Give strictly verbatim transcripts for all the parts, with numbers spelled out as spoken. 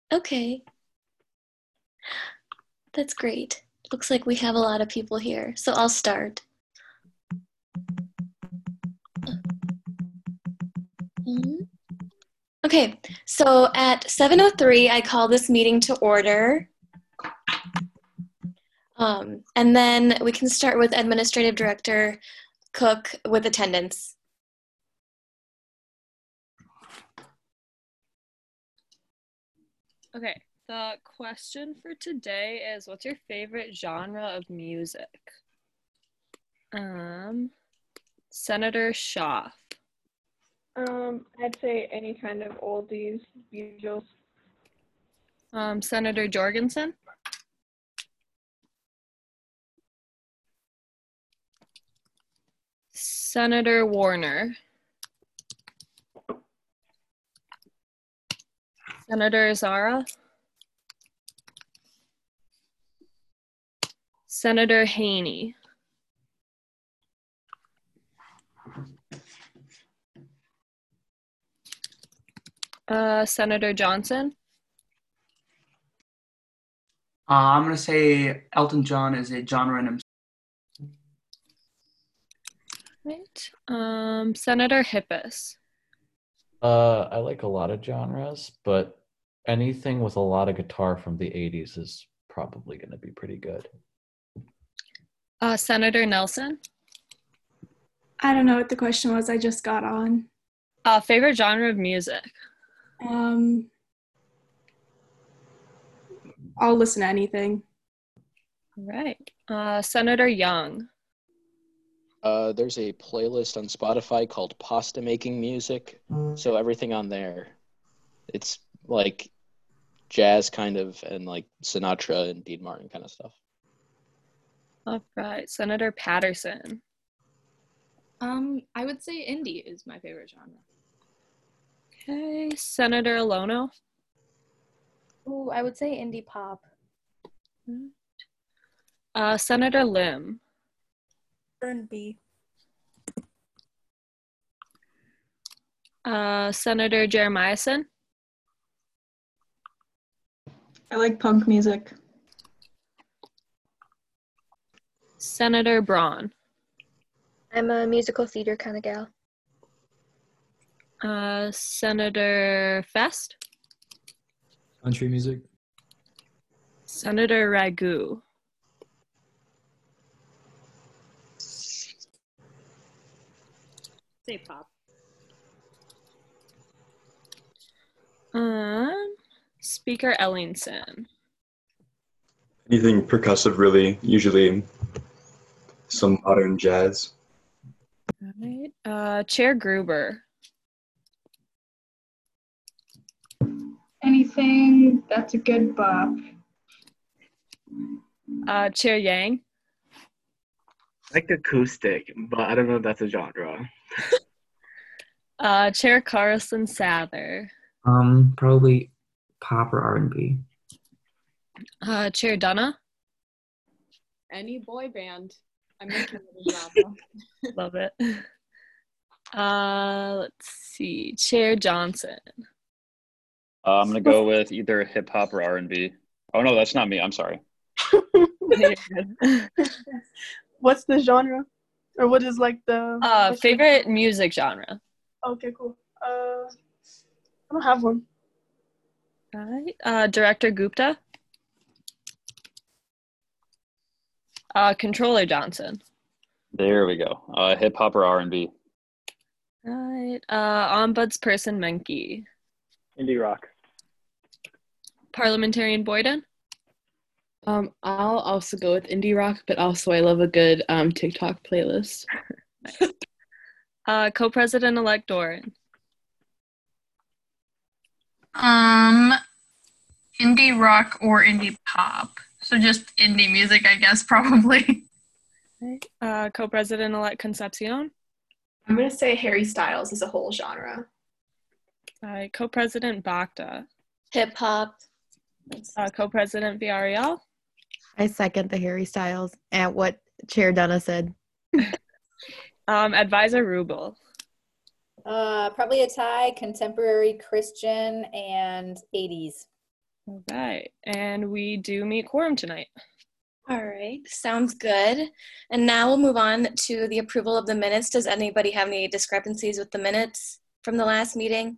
Okay, that's great. Looks like we have a lot of people here, so I'll start. Mhm. Okay, so at seven oh three, I call this meeting to order. Um, and then we can start with Administrative Director Cook with attendance. Okay, the question for today is, what's your favorite genre of music? Um, Senator Schaaf. Um, I'd say any kind of oldies, Beatles. Um, Senator Jorgensen. Senator Warner. Senator Zara. Senator Haney. Uh, Senator Johnson. Uh, I'm going to say Elton John is a genre in himself. Right. Um, Senator Hippis. Uh, I like a lot of genres, but anything with a lot of guitar from the eighties is probably going to be pretty good. Uh, Senator Nelson. I don't know what the question was. I just got on. Uh, favorite genre of music. Um, I'll listen to anything. All right. Uh, Senator Young. Uh, there's a playlist on Spotify called Pasta Making Music. So everything on there, it's like jazz kind of, and like Sinatra and Dean Martin kind of stuff. All right. Senator Patterson. Um, I would say indie is my favorite genre. Okay. Senator Alono. Ooh, I would say indie pop. Uh, Senator Lim. R and B. Uh, Senator Jeremiahson. I like punk music. Senator Braun. I'm a musical theater kind of gal. Uh, Senator Fest. Country music. Senator Ragu. Say pop. Um, Speaker Ellingson. Anything percussive, really. Usually some modern jazz. All right. Uh, Chair Gruber. Anything that's a good bop. Uh, Chair Yang. I like acoustic, but I don't know if that's a genre. Uh, Chair Carlson Sather. Um, probably pop or R and B. Uh, Chair Dunna. Any boy band. I'm making it a genre. Love it. Uh, let's see. Chair Johnson. Uh, I'm gonna go with either hip hop or R and B. Oh no, that's not me. I'm sorry. What's the genre? Or what is like the... Uh, favorite music genre? Okay, cool. Uh, I don't have one. All right. Uh, Director Gupta. Uh, Controller Johnson. There we go. Uh, hip hop or R and B. All right. Uh, Ombudsperson Menke. Indie rock. Parliamentarian Boyden. Um, I'll also go with indie rock, but also I love a good um TikTok playlist. uh, Co-President-elect Doran. Um, indie rock or indie pop. So just indie music, I guess, probably. Okay. Uh, Co-President-elect Concepcion. I'm going to say Harry Styles is a whole genre. Uh, Co-President Bakta. Hip hop. Uh, Co-President Villarreal. I second the Harry Styles at what Chair Dunna said. um, Advisor Rubel. Uh, probably a tie, contemporary Christian and eighties. All right, and we do meet quorum tonight. All right, sounds good. And now we'll move on to the approval of the minutes. Does anybody have any discrepancies with the minutes from the last meeting?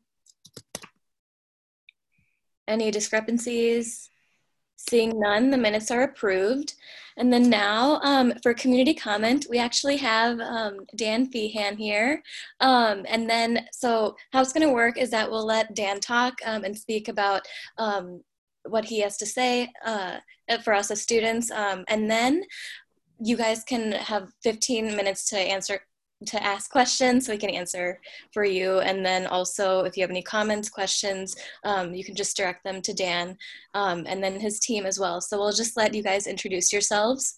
Any discrepancies? Seeing none, the minutes are approved. And then now um, for community comment, we actually have um, Dan Feehan here. Um, and then, so how it's gonna work is that we'll let Dan talk um, and speak about um, what he has to say uh, for us as students. Um, and then you guys can have fifteen minutes to answer, to ask questions so we can answer for you. And then also if you have any comments, questions, um, you can just direct them to Dan um, and then his team as well. So we'll just let you guys introduce yourselves.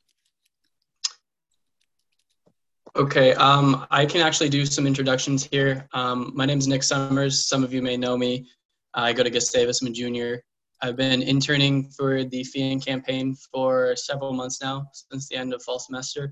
Okay, um, I can actually do some introductions here. Um, my name is Nick Summers. Some of you may know me. I go to Gustavus. I'm a junior. I've been interning for the Feehan campaign for several months now, since the end of fall semester.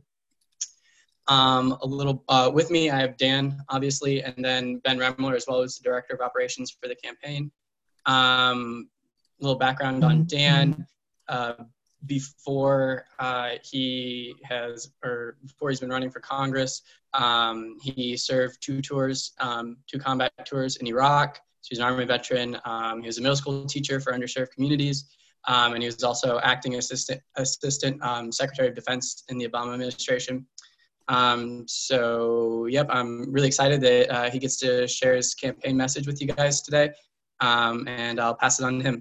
Um, a little uh, with me, I have Dan, obviously, and then Ben Remler as well, as the director of operations for the campaign. Um, a little background on Dan. Uh, before uh, he has, or before he's been running for Congress, um, he served two tours, um, two combat tours in Iraq. So he's an Army veteran. Um, he was a middle school teacher for underserved communities. Um, and he was also acting assistant, assistant um, Secretary of Defense in the Obama administration. Um, so, yep, I'm really excited that uh, he gets to share his campaign message with you guys today. Um, and I'll pass it on to him.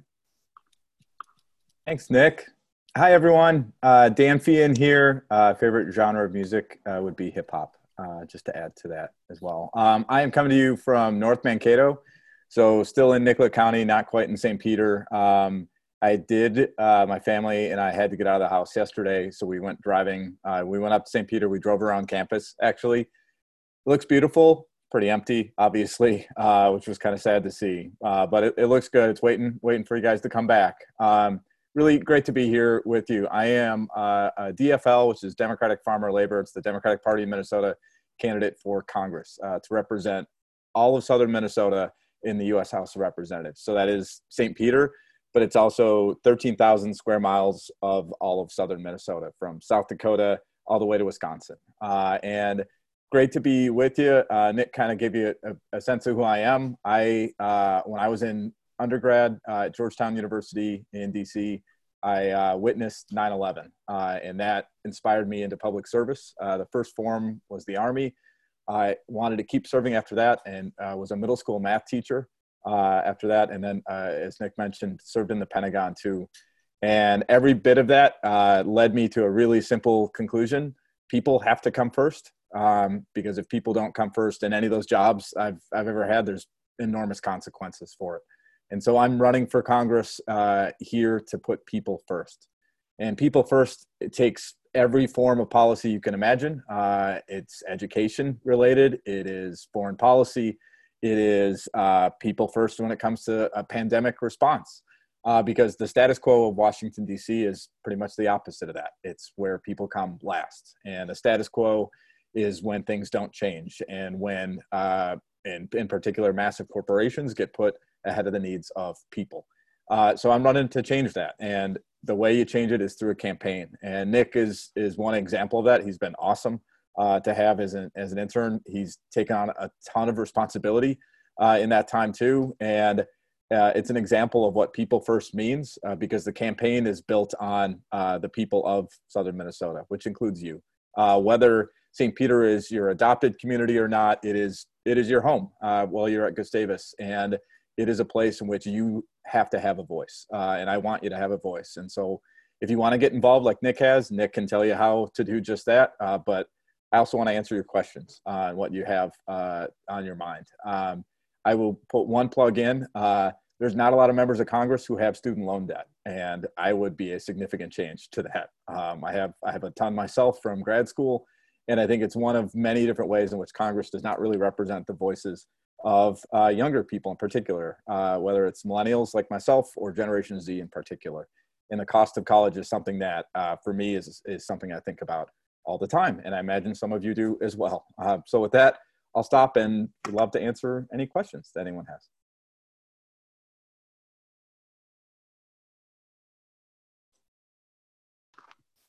Thanks, Nick. Hi, everyone. Uh, Dan Feehan here. Uh, favorite genre of music uh, would be hip hop, uh, just to add to that as well. Um, I am coming to you from North Mankato. So still in Nicollet County, not quite in Saint Peter. Um, I did, uh, my family and I had to get out of the house yesterday, so we went driving. Uh, we went up to Saint Peter. We drove around campus, actually. It looks beautiful, pretty empty, obviously, uh, which was kind of sad to see. Uh, but it, it looks good. It's waiting, waiting for you guys to come back. Um, really great to be here with you. I am uh, a D F L, which is Democratic Farmer Labor. It's the Democratic Party of Minnesota candidate for Congress uh, to represent all of Southern Minnesota in the U S House of Representatives. So that is Saint Peter, but it's also thirteen thousand square miles of all of Southern Minnesota, from South Dakota all the way to Wisconsin. Uh, and great to be with you. Uh, Nick kind of gave you a, a sense of who I am. I, uh, when I was in undergrad uh, at Georgetown University in D C, I uh, witnessed nine eleven, uh, and that inspired me into public service. Uh, the first form was the Army. I wanted to keep serving after that, and uh, was a middle school math teacher uh, after that. And then, uh, as Nick mentioned, served in the Pentagon too. And every bit of that uh, led me to a really simple conclusion. People have to come first, um, because if people don't come first in any of those jobs I've, I've ever had, there's enormous consequences for it. And so I'm running for Congress uh, here to put people first. And people first, it takes every form of policy you can imagine. Uh, it's education related. It is foreign policy. It is uh, people first when it comes to a pandemic response, uh, because the status quo of Washington, D C is pretty much the opposite of that. It's where people come last. And the status quo is when things don't change, and when, uh, in, in particular, massive corporations get put ahead of the needs of people. Uh, so I'm running to change that. And the way you change it is through a campaign. And Nick is is one example of that. He's been awesome uh, to have as an, as an intern. He's taken on a ton of responsibility uh, in that time too. And uh, it's an example of what people first means, uh, because the campaign is built on uh, the people of Southern Minnesota, which includes you. Uh, whether Saint Peter is your adopted community or not, it is, it is your home uh, while you're at Gustavus. And it is a place in which you have to have a voice, uh, and I want you to have a voice. And so if you want to get involved like Nick has, Nick can tell you how to do just that, uh, but I also want to answer your questions on uh, what you have uh, on your mind. Um, I will put one plug in. Uh, there's not a lot of members of Congress who have student loan debt, and I would be a significant change to that. Um, I have I have a ton myself from grad school, and I think it's one of many different ways in which Congress does not really represent the voices of uh, younger people in particular, uh, whether it's millennials like myself or Generation Z in particular. And the cost of college is something that, uh, for me, is, is something I think about all the time. And I imagine some of you do as well. Uh, so with that, I'll stop and would love to answer any questions that anyone has.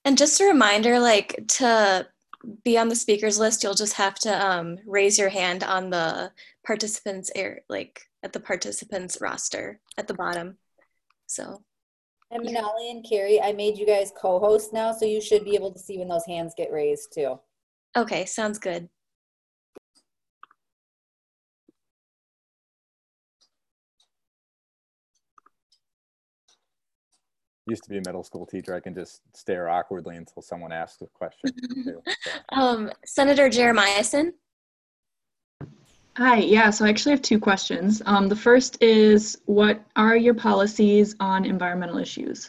And just a reminder, like to be on the speakers list, you'll just have to um, raise your hand on the participants air, like at the participants roster at the bottom. So. And Manali and Carrie, I made you guys co-hosts now, so you should be able to see when those hands get raised too. Okay, sounds good. Used to be a middle school teacher. I can just stare awkwardly until someone asks a question. Too, so. um, Senator Jeremiahson. Hi, yeah, so I actually have two questions. Um, the first is, what are your policies on environmental issues?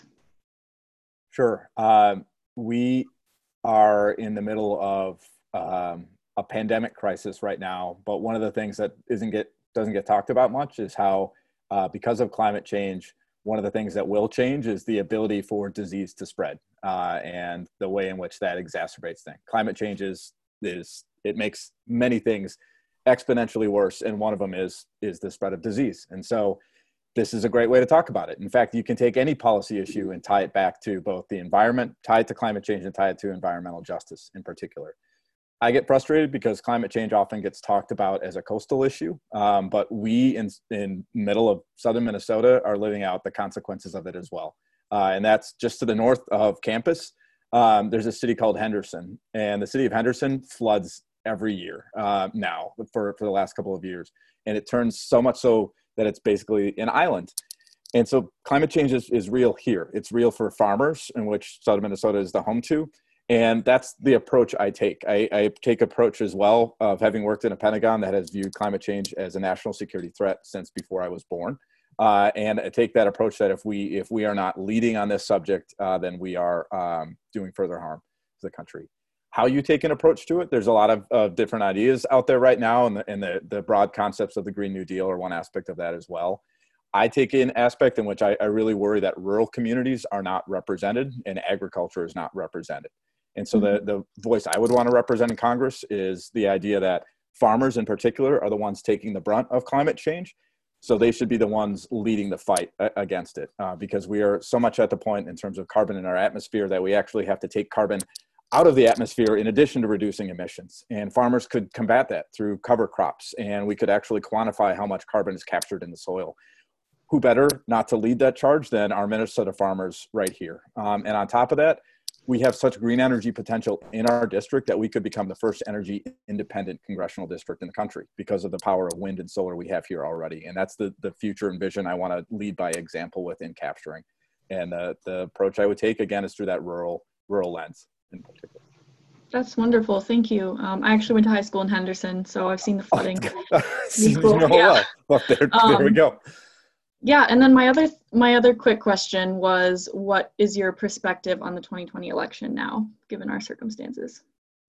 Sure. Um, we are in the middle of um, a pandemic crisis right now, but one of the things that isn't get doesn't get talked about much is how, uh, because of climate change, one of the things that will change is the ability for disease to spread uh, and the way in which that exacerbates things. Climate change is, is, it makes many things exponentially worse, and one of them is, is the spread of disease. And so this is a great way to talk about it. In fact, you can take any policy issue and tie it back to both the environment, tie it to climate change, and tie it to environmental justice in particular. I get frustrated because climate change often gets talked about as a coastal issue, um, but we in in middle of southern Minnesota are living out the consequences of it as well. Uh, and that's just to the north of campus. Um, there's a city called Henderson, and the city of Henderson floods every year uh, now for, for the last couple of years. And it turns so much so that it's basically an island. And so climate change is, is real here. It's real for farmers, in which southern Minnesota is the home to. And that's the approach I take. I, I take approach as well of having worked in a Pentagon that has viewed climate change as a national security threat since before I was born. Uh, and I take that approach that if we if we are not leading on this subject, uh, then we are um, doing further harm to the country. How you take an approach to it, there's a lot of, of different ideas out there right now, and the, and the, the broad concepts of the Green New Deal are one aspect of that as well. I take an aspect in which I, I really worry that rural communities are not represented and agriculture is not represented. And so the, the voice I would want to represent in Congress is the idea that farmers in particular are the ones taking the brunt of climate change. So they should be the ones leading the fight against it uh, because we are so much at the point in terms of carbon in our atmosphere that we actually have to take carbon out of the atmosphere in addition to reducing emissions. And farmers could combat that through cover crops, and we could actually quantify how much carbon is captured in the soil. Who better not to lead that charge than our Minnesota farmers right here? Um, and on top of that, we have such green energy potential in our district that we could become the first energy independent congressional district in the country because of the power of wind and solar we have here already. And that's the, the future and vision I want to lead by example with in capturing. And uh, the approach I would take, again, is through that rural, rural lens in particular. That's wonderful. Thank you. Um, I actually went to high school in Henderson, so I've seen the flooding. You know, yeah. Well, there, Um, there we go. Yeah, and then my other my other quick question was, what is your perspective on the twenty twenty election now, given our circumstances?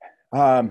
Um,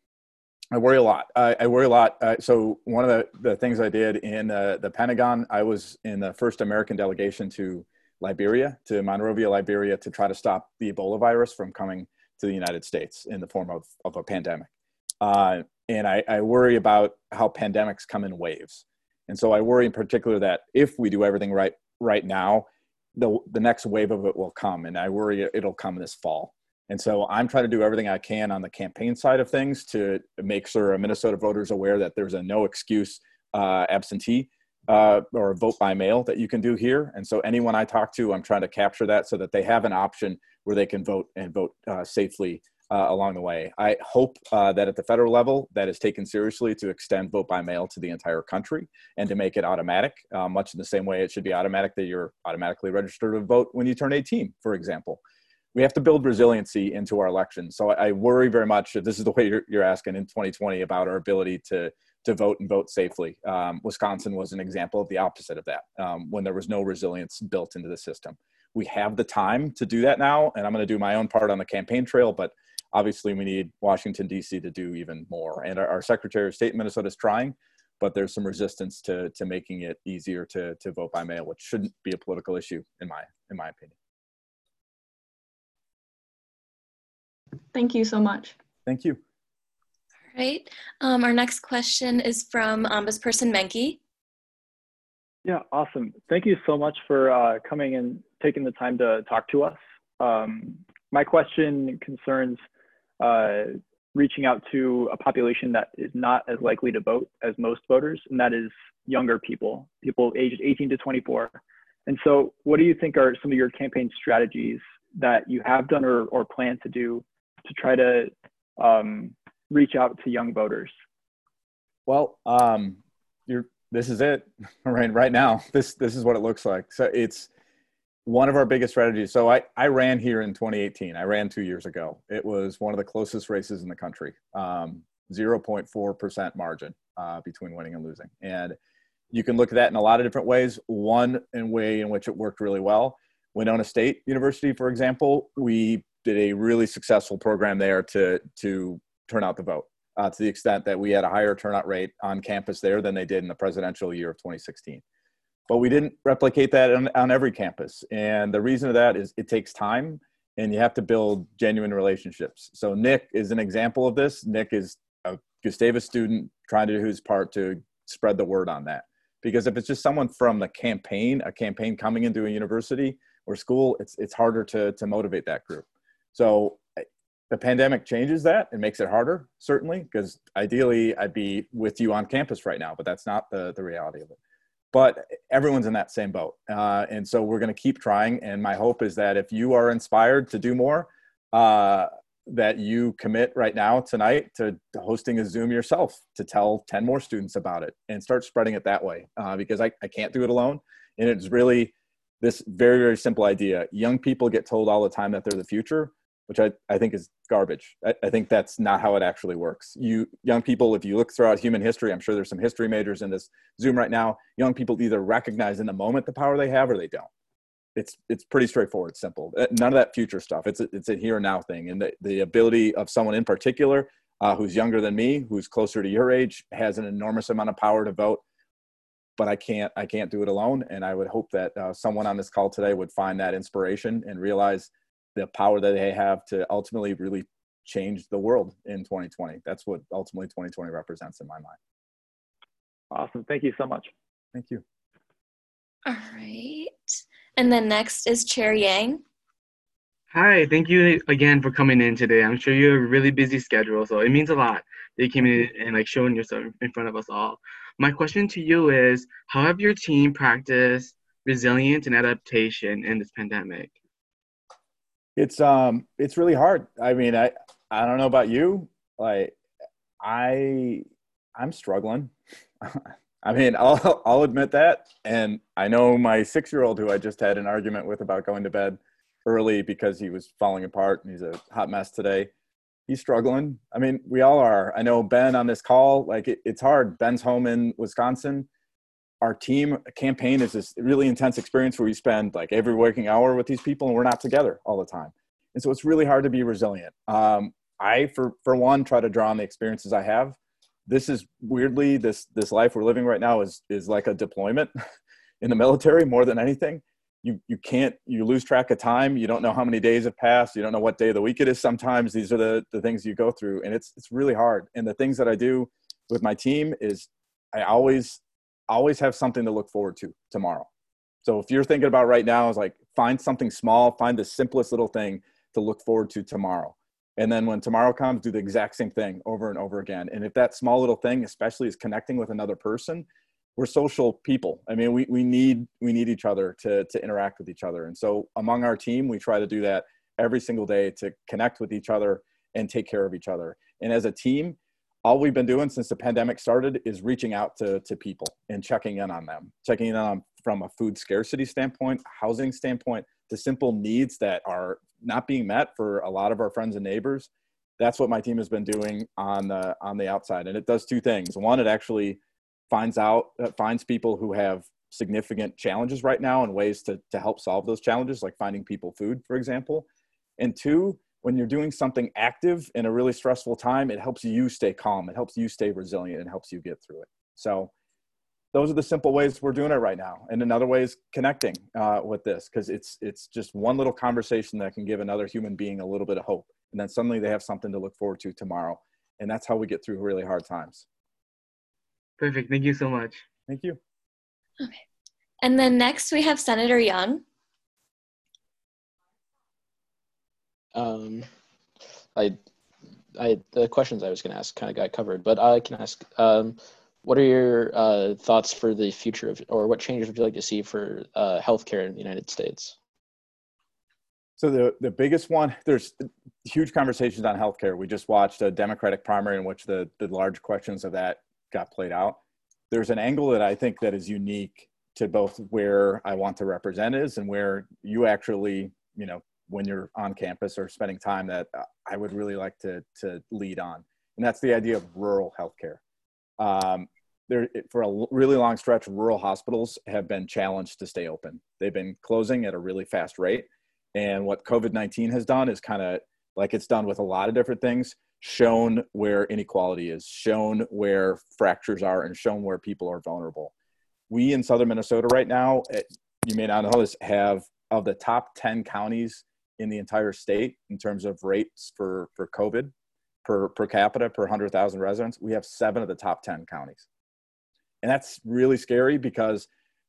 I worry a lot. I, I worry a lot. Uh, so one of the, the things I did in uh, the Pentagon, I was in the first American delegation to Liberia, to Monrovia, Liberia, to try to stop the Ebola virus from coming to the United States in the form of, of a pandemic. Uh, and I, I worry about how pandemics come in waves. And so I worry in particular that if we do everything right right now, the, the next wave of it will come. And I worry it'll come this fall. And so I'm trying to do everything I can on the campaign side of things to make sure Minnesota voters are aware that there's a no excuse uh, absentee uh, or vote by mail that you can do here. And so anyone I talk to, I'm trying to capture that so that they have an option where they can vote and vote uh, safely uh, along the way. I hope uh, that at the federal level, that is taken seriously to extend vote by mail to the entire country and to make it automatic, uh, much in the same way it should be automatic that you're automatically registered to vote when you turn eighteen, for example. We have to build resiliency into our elections. So I, I worry very much, this is the way you're, you're asking in twenty twenty about our ability to, to vote and vote safely. Um, Wisconsin was an example of the opposite of that, um, when there was no resilience built into the system. We have the time to do that now, and I'm gonna do my own part on the campaign trail, but obviously we need Washington, D C to do even more. And our, our Secretary of State in Minnesota is trying, but there's some resistance to, to making it easier to, to vote by mail, which shouldn't be a political issue in my, in my opinion. Thank you so much. Thank you. All right. Um, our next question is from Ombudsperson Menke. Yeah, awesome. Thank you so much for uh, coming and taking the time to talk to us. Um, my question concerns uh, reaching out to a population that is not as likely to vote as most voters, and that is younger people, people aged eighteen to twenty-four. And so what do you think are some of your campaign strategies that you have done or, or plan to do to try to um, reach out to young voters? Well, um, you're, this is it right, right now. This, this is what it looks like. So it's one of our biggest strategies. So I, I ran here in twenty eighteen. I ran two years ago. It was one of the closest races in the country, um, zero point four percent margin uh, between winning and losing. And you can look at that in a lot of different ways. One in way in which it worked really well, Winona State University, for example, we did a really successful program there to, to turn out the vote uh, to the extent that we had a higher turnout rate on campus there than they did in the presidential year of twenty sixteen. But we didn't replicate that on, on every campus. And the reason of that is it takes time and you have to build genuine relationships. So Nick is an example of this. Nick is a Gustavus student trying to do his part to spread the word on that. Because if it's just someone from the campaign, a campaign coming into a university or school, it's, it's harder to, to motivate that group. So the pandemic changes that. It makes it harder, certainly, because ideally I'd be with you on campus right now, but that's not the, the reality of it. But everyone's in that same boat. Uh, and so we're going to keep trying. And my hope is that if you are inspired to do more, uh, that you commit right now tonight to hosting a Zoom yourself to tell ten more students about it and start spreading it that way. Uh, because I, I can't do it alone. And it's really this very, very simple idea. Young people get told all the time that they're the future, which I, I think is garbage. I, I think that's not how it actually works. You young people, if you look throughout human history, I'm sure there's some history majors in this Zoom right now, young people either recognize in the moment the power they have or they don't. It's it's pretty straightforward, simple. None of that future stuff. It's a, it's a here and now thing. And the, the ability of someone in particular uh, who's younger than me, who's closer to your age, has an enormous amount of power to vote. But I can't I can't do it alone. And I would hope that uh, someone on this call today would find that inspiration and realize the power that they have to ultimately really change the world in twenty twenty. That's what ultimately twenty twenty represents in my mind. Awesome. Thank you so much. Thank you. All right. And then next is Chair Yang. Hi, thank you again for coming in today. I'm sure you have a really busy schedule, so it means a lot that you came in and like showing yourself in front of us all. My question to you is, how have your team practiced resilience and adaptation in this pandemic? It's um it's really hard. I mean, I I don't know about you. Like I I'm struggling. I mean, I'll I'll admit that. And I know my six-year-old who I just had an argument with about going to bed early because he was falling apart and he's a hot mess today. He's struggling. I mean, we all are. I know Ben on this call, like it, it's hard. Ben's home in Wisconsin. Our team campaign is this really intense experience where we spend like every waking hour with these people and we're not together all the time. And so it's really hard to be resilient. Um, I, for, for one, try to draw on the experiences I have. This is weirdly, this, this life we're living right now is, is like a deployment in the military more than anything. You, you can't, you lose track of time. You don't know how many days have passed. You don't know what day of the week it is. Sometimes these are the, the things you go through, and it's, it's really hard. And the things that I do with my team is I always, always have something to look forward to tomorrow. So if you're thinking about right now is like, find something small, find the simplest little thing to look forward to tomorrow. And then when tomorrow comes, do the exact same thing over and over again. And if that small little thing, especially is connecting with another person, we're social people. I mean, we, we need, we need each other to, to interact with each other. And so among our team, we try to do that every single day to connect with each other and take care of each other. And as a team, all we've been doing since the pandemic started is reaching out to, to people and checking in on them, checking in on them from a food scarcity standpoint, housing standpoint, to simple needs that are not being met for a lot of our friends and neighbors. That's what my team has been doing on the, on the outside. And it does two things. One, it actually finds out, uh, finds people who have significant challenges right now and ways to, to help solve those challenges, like finding people food, for example. And two, when you're doing something active in a really stressful time, it helps you stay calm. It helps you stay resilient and helps you get through it. So those are the simple ways we're doing it right now. And another way is connecting uh, with this, because it's, it's just one little conversation that can give another human being a little bit of hope. And then suddenly they have something to look forward to tomorrow. And that's how we get through really hard times. Perfect. Thank you so much. Thank you. Okay. And then next we have Senator Young. Um, I, I the questions I was going to ask kind of got covered, but I can ask. Um, what are your uh, thoughts for the future of, or what changes would you like to see for uh, healthcare in the United States? So the, the biggest one, there's huge conversations on healthcare. We just watched a Democratic primary in which the, the large questions of that got played out. There's an angle that I think that is unique to both where I want to represent is and where you actually, you know, when you're on campus or spending time that I would really like to, to lead on. And that's the idea of rural healthcare. Um, there, for a really long stretch, rural hospitals have been challenged to stay open. They've been closing at a really fast rate. And what COVID nineteen has done is kind of, like it's done with a lot of different things, shown where inequality is, shown where fractures are, and shown where people are vulnerable. We in Southern Minnesota right now, you may not know this, have of the top ten counties in the entire state in terms of rates for, for COVID per, per capita per one hundred thousand residents, we have seven of the top ten counties. And that's really scary because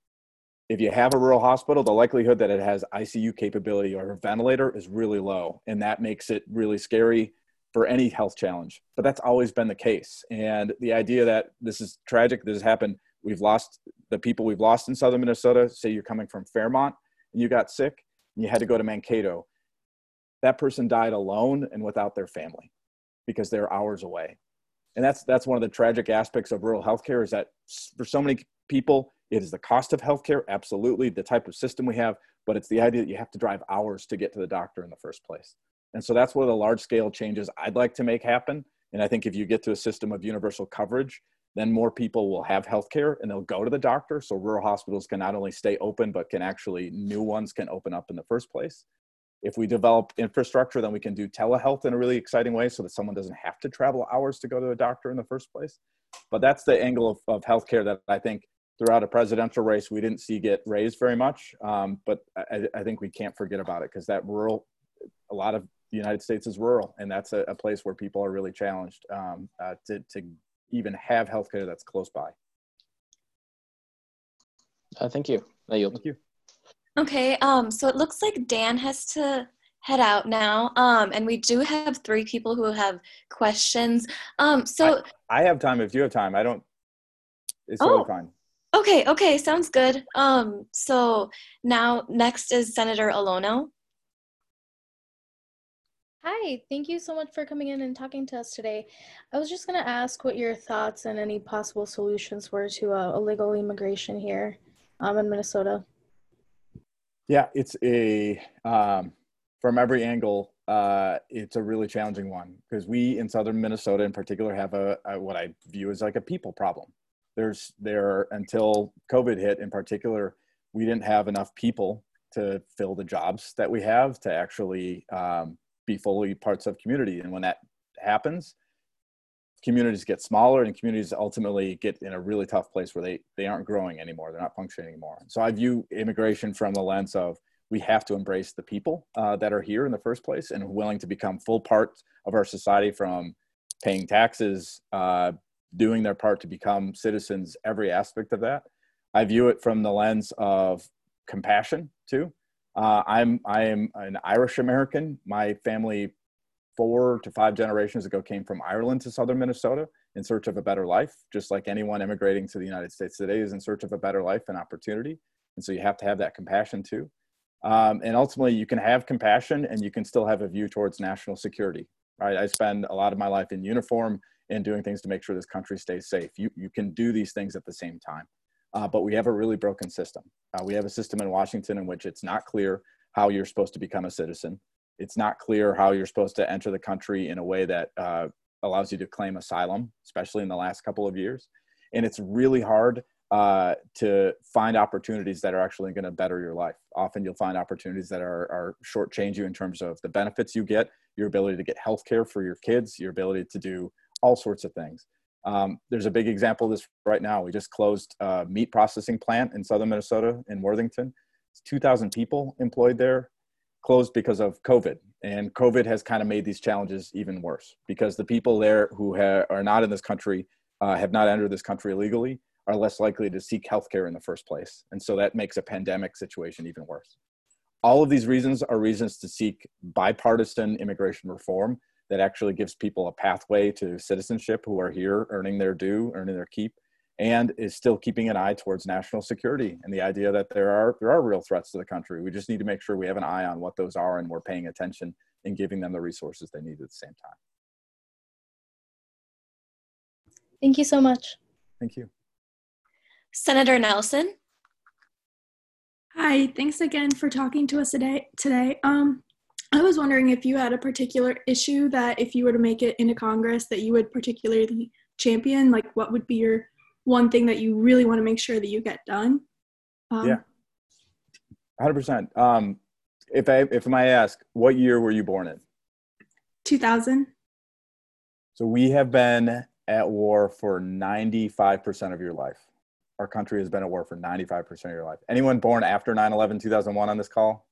if you have a rural hospital, the likelihood that it has I C U capability or a ventilator is really low. And that makes it really scary for any health challenge. But that's always been the case. And the idea that this is tragic, this has happened, we've lost the people we've lost in Southern Minnesota. Say you're coming from Fairmont and you got sick and you had to go to Mankato. That person died alone and without their family because they're hours away. And that's, that's one of the tragic aspects of rural healthcare is that for so many people, it is the cost of healthcare, absolutely, the type of system we have, but it's the idea that you have to drive hours to get to the doctor in the first place. And so that's one of the large scale changes I'd like to make happen. And I think if you get to a system of universal coverage, then more people will have healthcare and they'll go to the doctor. So rural hospitals can not only stay open, but can actually, new ones can open up in the first place. If we develop infrastructure, then we can do telehealth in a really exciting way so that someone doesn't have to travel hours to go to a doctor in the first place. But that's the angle of, of healthcare that I think throughout a presidential race, we didn't see get raised very much. Um, but I, I think we can't forget about it because that rural, a lot of the United States is rural, and that's a, a place where people are really challenged um, uh, to, to even have healthcare that's close by. Uh, thank you. I yield. Thank you. Okay, um, so it looks like Dan has to head out now, um, and we do have three people who have questions. Um, so I, I have time if you have time. I don't, it's Oh. totally fine. Okay, okay, sounds good. Um, so now next is Senator Olono. Hi, thank you so much for coming in and talking to us today. I was just going to ask what your thoughts and any possible solutions were to uh, illegal immigration here um, in Minnesota. Yeah, it's a, um, from every angle, uh, it's a really challenging one because we in Southern Minnesota in particular have a, a, what I view as like a people problem. There's there, until COVID hit in particular, we didn't have enough people to fill the jobs that we have to actually um, be fully parts of community. And when that happens, communities get smaller and communities ultimately get in a really tough place where they, they aren't growing anymore. They're not functioning anymore. So I view immigration from the lens of we have to embrace the people uh, that are here in the first place and willing to become full parts of our society, from paying taxes, uh, doing their part to become citizens, every aspect of that. I view it from the lens of compassion too. Uh, I'm, I am an Irish American. My family four to five generations ago came from Ireland to Southern Minnesota in search of a better life, just like anyone immigrating to the United States today is in search of a better life and opportunity. And so you have to have that compassion too. Um, and ultimately you can have compassion and you can still have a view towards national security, right? I spend a lot of my life in uniform and doing things to make sure this country stays safe. You, you can do these things at the same time. Uh, but we have a really broken system. Uh, we have a system in Washington in which it's not clear how you're supposed to become a citizen. It's not clear how you're supposed to enter the country in a way that uh, allows you to claim asylum, especially in the last couple of years. And it's really hard uh, to find opportunities that are actually going to better your life. Often you'll find opportunities that are, are shortchange you in terms of the benefits you get, your ability to get health care for your kids, your ability to do all sorts of things. Um, there's a big example of this right now. We just closed a meat processing plant in Southern Minnesota in Worthington. It's two thousand people employed there, closed because of COVID. And COVID has kind of made these challenges even worse because the people there who ha- are not in this country, uh, have not entered this country illegally, are less likely to seek healthcare in the first place. And so that makes a pandemic situation even worse. all of these reasons are reasons to seek bipartisan immigration reform that actually gives people a pathway to citizenship who are here earning their due, earning their keep, and is still keeping an eye towards national security and the idea that there are there are real threats to the country. We just need to make sure we have an eye on what those are and we're paying attention and giving them the resources they need at the same time. Thank you so much. Thank you. Senator Nelson. Hi, thanks again for talking to us today. Today, um, I was wondering if you had a particular issue that if you were to make it into Congress that you would particularly champion, like what would be your one thing that you really want to make sure that you get done? Um, Yeah, one hundred percent. Um, if I if I might ask, what year were you born in? two thousand. So we have been at war for ninety-five percent of your life. Our country has been at war for ninety-five percent of your life. Anyone born after nine eleven two thousand one on this call?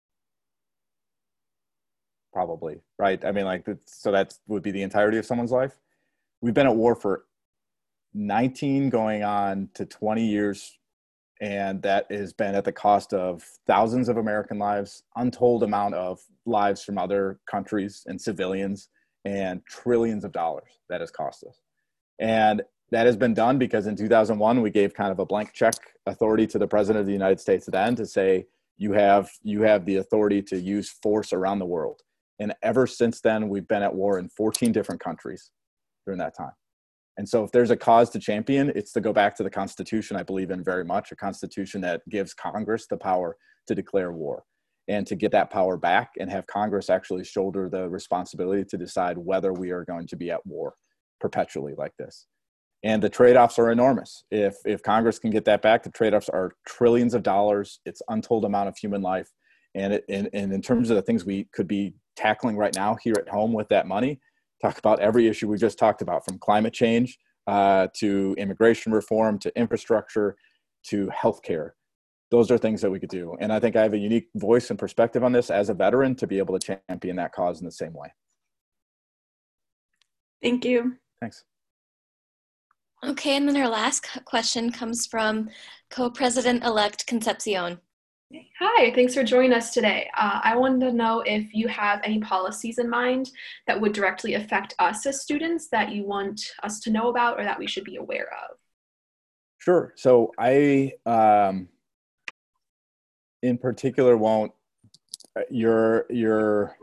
Probably, right? I mean, like, so that would be the entirety of someone's life. We've been at war for nineteen going on to twenty years, and that has been at the cost of thousands of American lives, untold amount of lives from other countries and civilians, and trillions of dollars that has cost us. And that has been done because in two thousand one, we gave kind of a blank check authority to the President of the United States then to say, you have, you have the authority to use force around the world. And ever since then, we've been at war in fourteen different countries during that time. And so if there's a cause to champion, it's to go back to the Constitution I believe in very much, a Constitution that gives Congress the power to declare war and to get that power back and have Congress actually shoulder the responsibility to decide whether we are going to be at war perpetually like this. And the trade-offs are enormous. If, if Congress can get that back, the trade-offs are trillions of dollars. It's untold amount of human life. And, it, and, and in terms of the things we could be tackling right now here at home with that money, talk about every issue we just talked about, from climate change uh, to immigration reform, to infrastructure, to healthcare. Those are things that we could do. And I think I have a unique voice and perspective on this as a veteran to be able to champion that cause in the same way. Thank you. Thanks. Okay, and then our last question comes from Co-President-elect Concepcion. Hi, thanks for joining us today. Uh, I wanted to know if you have any policies in mind that would directly affect us as students that you want us to know about or that we should be aware of. Sure. So I, um, in particular, won't, your, your,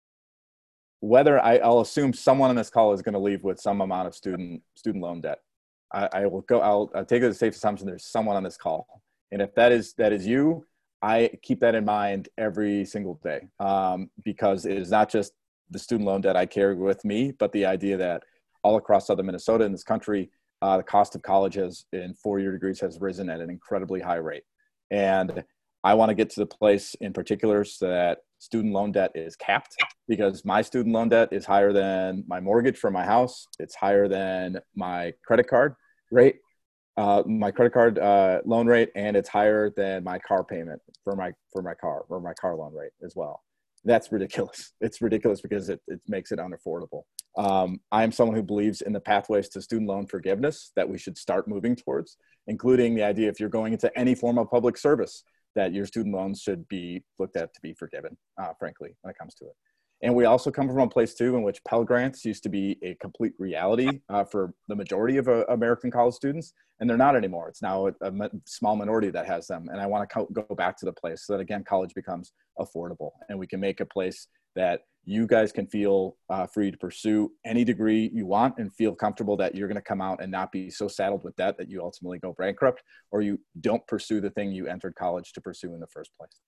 whether I, I'll assume someone on this call is going to leave with some amount of student, student loan debt. I, I will go, I'll, I'll take it as a safe assumption there's someone on this call. And if that is, that is you, I keep that in mind every single day, um, because it is not just the student loan debt I carry with me, but the idea that all across southern Minnesota in this country, uh, the cost of college has, in four-year degrees has risen at an incredibly high rate. And I want to get to the place in particular so that student loan debt is capped, because my student loan debt is higher than my mortgage for my house. It's higher than my credit card rate. Uh, my credit card uh, loan rate, and it's higher than my car payment for my for my car or my car loan rate as well. That's ridiculous. It's ridiculous because it, it makes it unaffordable. Um, I am someone who believes in the pathways to student loan forgiveness that we should start moving towards, including the idea if you're going into any form of public service that your student loans should be looked at to be forgiven, uh, frankly, when it comes to it. And we also come from a place, too, in which Pell Grants used to be a complete reality uh, for the majority of uh, American college students, and they're not anymore. It's now a, a small minority that has them. And I want to go back to the place so that, again, college becomes affordable, and we can make a place that you guys can feel uh, free to pursue any degree you want and feel comfortable that you're going to come out and not be so saddled with debt that you ultimately go bankrupt or you don't pursue the thing you entered college to pursue in the first place.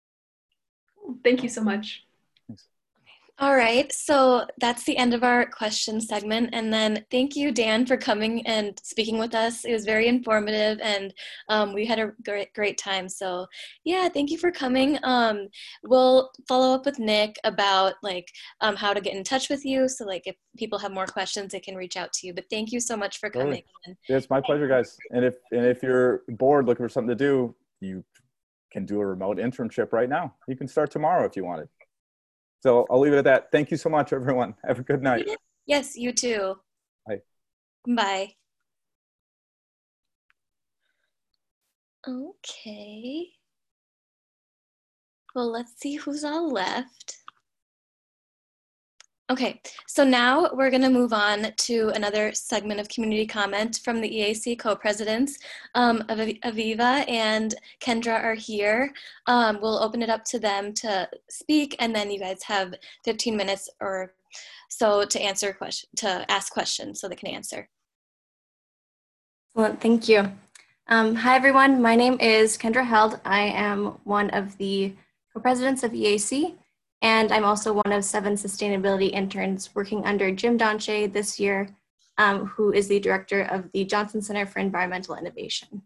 Thank you so much. Thanks. All right, so that's the end of our question segment. And then thank you, Dan, for coming and speaking with us. It was very informative, and um, we had a great, great time. So yeah, thank you for coming. Um, we'll follow up with Nick about like um, how to get in touch with you. So like if people have more questions, they can reach out to you. But thank you so much for coming. Totally. Yeah, it's my pleasure, guys. And if, and if you're bored looking for something to do, you can do a remote internship right now. You can start tomorrow if you wanted. So I'll leave it at that. Thank you so much, everyone. Have a good night. Yes, you too. Bye. Bye. Okay. Well, let's see who's all left. Okay, so now we're going to move on to another segment of community comment from the E A C co-presidents. Um, Aviva and Kendra are here. Um, we'll open it up to them to speak, and then you guys have fifteen minutes or so to answer question, to ask questions so they can answer. Excellent, thank you. Um, hi everyone, my name is Kendra Held. I am one of the co-presidents of E A C. And I'm also one of seven sustainability interns working under Jim Donche this year, um, who is the director of the Johnson Center for Environmental Innovation.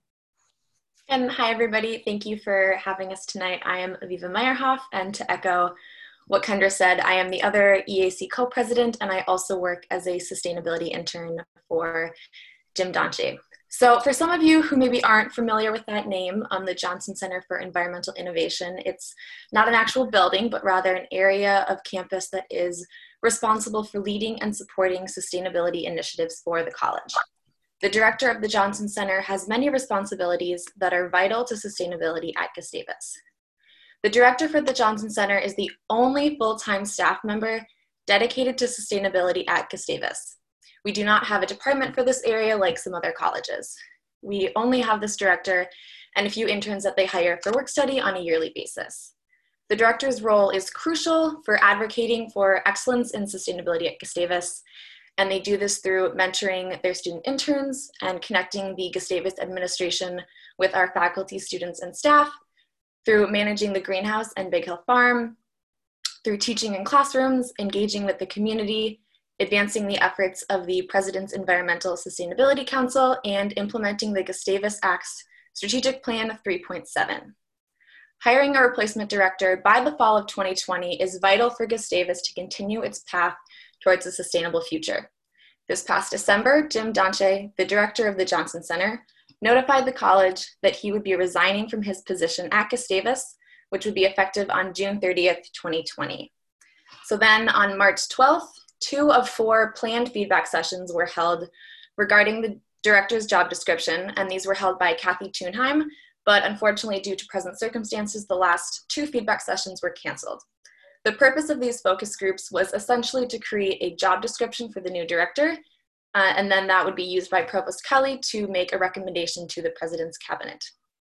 And hi, everybody. Thank you for having us tonight. I am Aviva Meyerhoff, and to echo what Kendra said, I am the other E A C co-president, and I also work as a sustainability intern for Jim Donche. So for some of you who maybe aren't familiar with that name, um, the Johnson Center for Environmental Innovation, it's not an actual building, but rather an area of campus that is responsible for leading and supporting sustainability initiatives for the college. The director of the Johnson Center has many responsibilities that are vital to sustainability at Gustavus. The director for the Johnson Center is the only full-time staff member dedicated to sustainability at Gustavus. We do not have a department for this area like some other colleges. We only have this director and a few interns that they hire for work study on a yearly basis. The director's role is crucial for advocating for excellence in sustainability at Gustavus, and they do this through mentoring their student interns and connecting the Gustavus administration with our faculty, students, and staff, through managing the greenhouse and Big Hill Farm, through teaching in classrooms, engaging with the community, advancing the efforts of the President's Environmental Sustainability Council, and implementing the Gustavus Act's Strategic Plan three point seven. Hiring a replacement director by the fall of twenty twenty is vital for Gustavus to continue its path towards a sustainable future. This past December, Jim Donche, the director of the Johnson Center, notified the college that he would be resigning from his position at Gustavus, which would be effective on June thirtieth, twenty twenty. So then on March twelfth, two of four planned feedback sessions were held regarding the director's job description, and these were held by Kathy Thunheim, but unfortunately due to present circumstances, the last two feedback sessions were canceled. The purpose of these focus groups was essentially to create a job description for the new director, uh, and then that would be used by Provost Kelly to make a recommendation to the President's cabinet.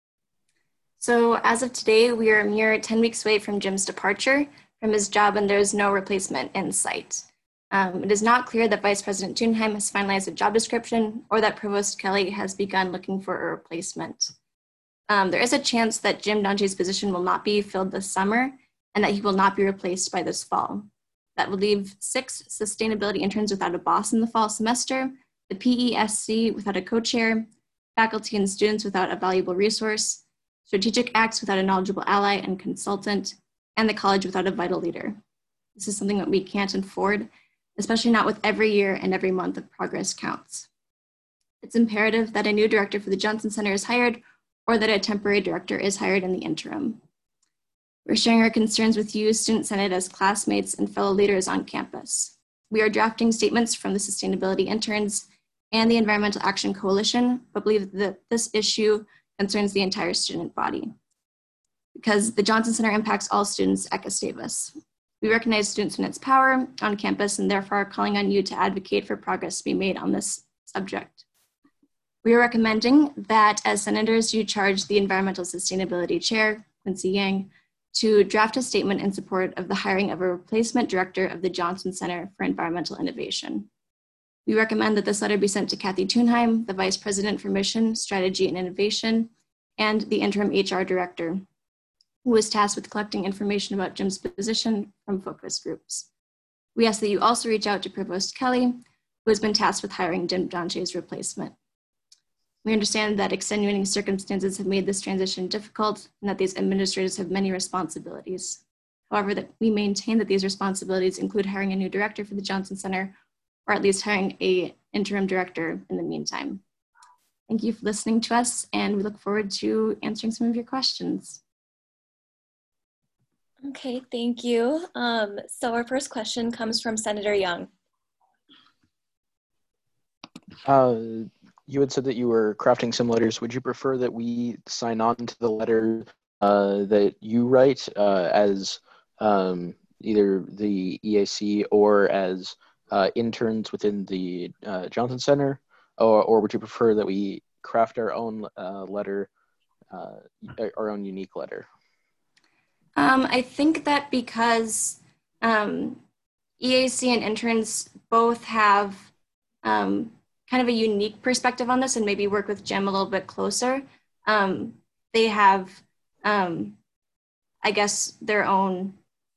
So as of today, we are a mere ten weeks away from Jim's departure from his job, and there is no replacement in sight. Um, it is not clear that Vice President Thunheim has finalized a job description or that Provost Kelly has begun looking for a replacement. Um, there is a chance that Jim Donche's position will not be filled this summer and that he will not be replaced by this fall. That would leave six sustainability interns without a boss in the fall semester, the P E S C without a co-chair, faculty and students without a valuable resource, Strategic Acts without a knowledgeable ally and consultant, and the college without a vital leader. This is something that we can't afford, especially not with every year and every month of progress counts. It's imperative that a new director for the Johnson Center is hired or that a temporary director is hired in the interim. We're sharing our concerns with you, Student Senate, as classmates and fellow leaders on campus. We are drafting statements from the sustainability interns and the Environmental Action Coalition, but believe that this issue concerns the entire student body because the Johnson Center impacts all students at Gustavus. We recognize Student Senate's power on campus and therefore are calling on you to advocate for progress to be made on this subject. We are recommending that as senators, you charge the Environmental Sustainability Chair, Quincy Yang, to draft a statement in support of the hiring of a replacement director of the Johnson Center for Environmental Innovation. We recommend that this letter be sent to Kathy Thunheim, the Vice President for Mission, Strategy, and Innovation, and the interim H R Director, who was tasked with collecting information about Jim's position from focus groups. We ask that you also reach out to Provost Kelly, who has been tasked with hiring Jim Donche's replacement. We understand that extenuating circumstances have made this transition difficult and that these administrators have many responsibilities. However, that we maintain that these responsibilities include hiring a new director for the Johnson Center, or at least hiring an interim director in the meantime. Thank you for listening to us, and we look forward to answering some of your questions. Okay, thank you. Um, so our first question comes from Senator Young. Uh, you had said that you were crafting some letters. Would you prefer that we sign on to the letter uh, that you write uh, as um, either the E A C or as uh, interns within the uh, Johnson Center, or, or would you prefer that we craft our own uh, letter, uh, our own unique letter? Um, I think that because um, E A C and interns both have um, kind of a unique perspective on this and maybe work with Jim a little bit closer, um, they have, um, I guess, their own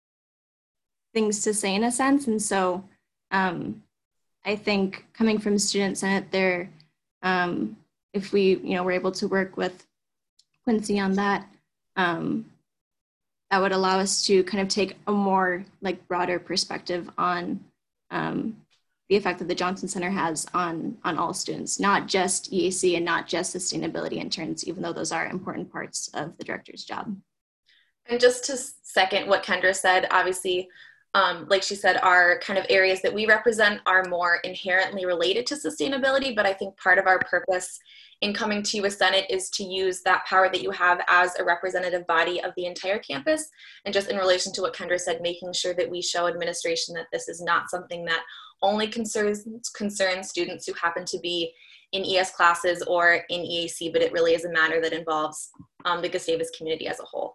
things to say in a sense. And so um, I think coming from Student Senate there, um, if we, you know, were able to work with Quincy on that, um, that would allow us to kind of take a more like broader perspective on um, the effect that the Johnson Center has on, on all students, not just E A C and not just sustainability interns, even though those are important parts of the director's job. And just to second what Kendra said, obviously, um, like she said, our kind of areas that we represent are more inherently related to sustainability, but I think part of our purpose in coming to you as Senate is to use that power that you have as a representative body of the entire campus. And just in relation to what Kendra said, making sure that we show administration that this is not something that only concerns, concerns students who happen to be in E S classes or in E A C, but it really is a matter that involves um, the Gustavus community as a whole.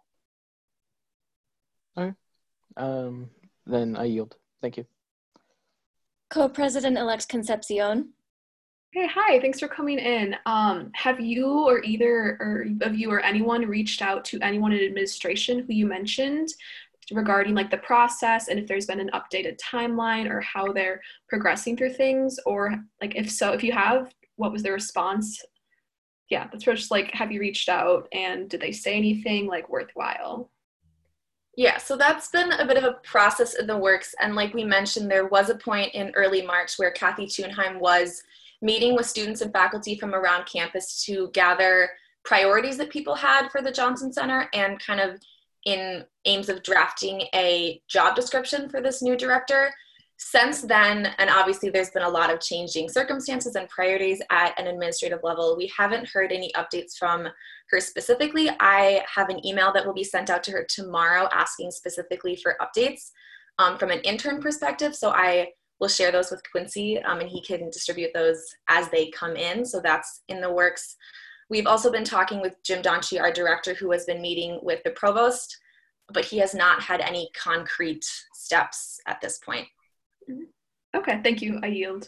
All right. Um, then I yield. Thank you. Co-President-elect Concepcion. Hey, hi, thanks for coming in. Um, have you or either or of you or anyone reached out to anyone in administration who you mentioned regarding like the process and if there's been an updated timeline or how they're progressing through things? Or like, if so, if you have, what was their response? Yeah, that's just like, have you reached out and did they say anything like worthwhile? Yeah, so that's been a bit of a process in the works. And like we mentioned, there was a point in early March where Kathy Thunheim was meeting with students and faculty from around campus to gather priorities that people had for the Johnson Center and kind of in aims of drafting a job description for this new director. Since then, and obviously there's been a lot of changing circumstances and priorities at an administrative level, we haven't heard any updates from her specifically. I have an email that will be sent out to her tomorrow asking specifically for updates um, from an intern perspective. So I will share those with Quincy um, and he can distribute those as they come in. So that's in the works. We've also been talking with Jim Donchi, our director, who has been meeting with the provost, but he has not had any concrete steps at this point. Okay, thank you. I yield.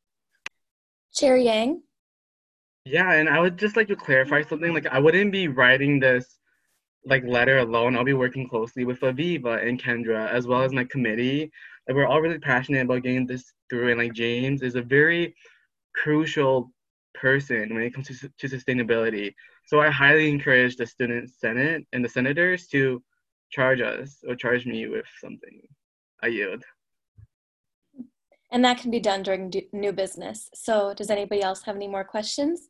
Chair Yang. Yeah, and I would just like to clarify something. Like, I wouldn't be writing this like letter alone. I'll be working closely with Aviva and Kendra as well as my committee. Like, we're all really passionate about getting this through, and like James is a very crucial person when it comes to, to sustainability. So I highly encourage the Student Senate and the senators to charge us or charge me with something. I yield. And that can be done during do- new business. So does anybody else have any more questions?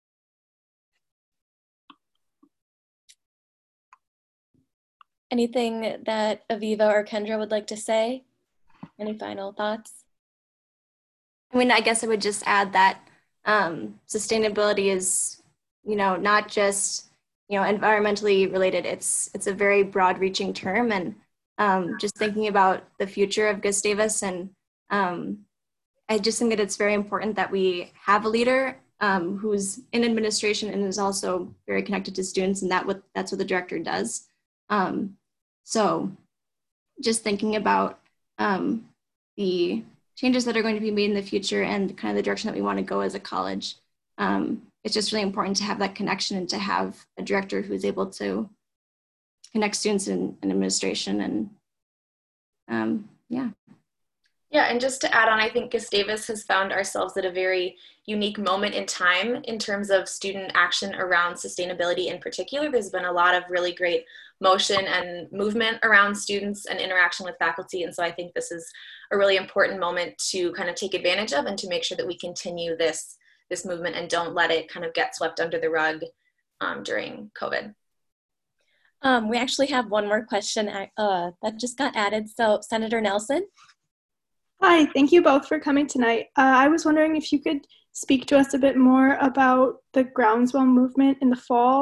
Anything that Aviva or Kendra would like to say? Any final thoughts? I mean, I guess I would just add that um, sustainability is, you know, not just, you know, environmentally related. It's it's a very broad-reaching term, and um, just thinking about the future of Gustavus, and um, I just think that it's very important that we have a leader um, who's in administration and is also very connected to students, and that what that's what the director does. Um, so, just thinking about um, the changes that are going to be made in the future and kind of the direction that we want to go as a college. Um, it's just really important to have that connection and to have a director who's able to connect students and, and administration and um, yeah. Yeah, and just to add on, I think Gustavus has found ourselves at a very unique moment in time in terms of student action around sustainability in particular. There's been a lot of really great motion and movement around students and interaction with faculty. And so I think this is a really important moment to kind of take advantage of and to make sure that we continue this, this movement and don't let it kind of get swept under the rug um, during COVID. Um, we actually have one more question uh, that just got added. So Senator Nelson. Hi, thank you both for coming tonight. Uh, I was wondering if you could speak to us a bit more about the groundswell movement in the fall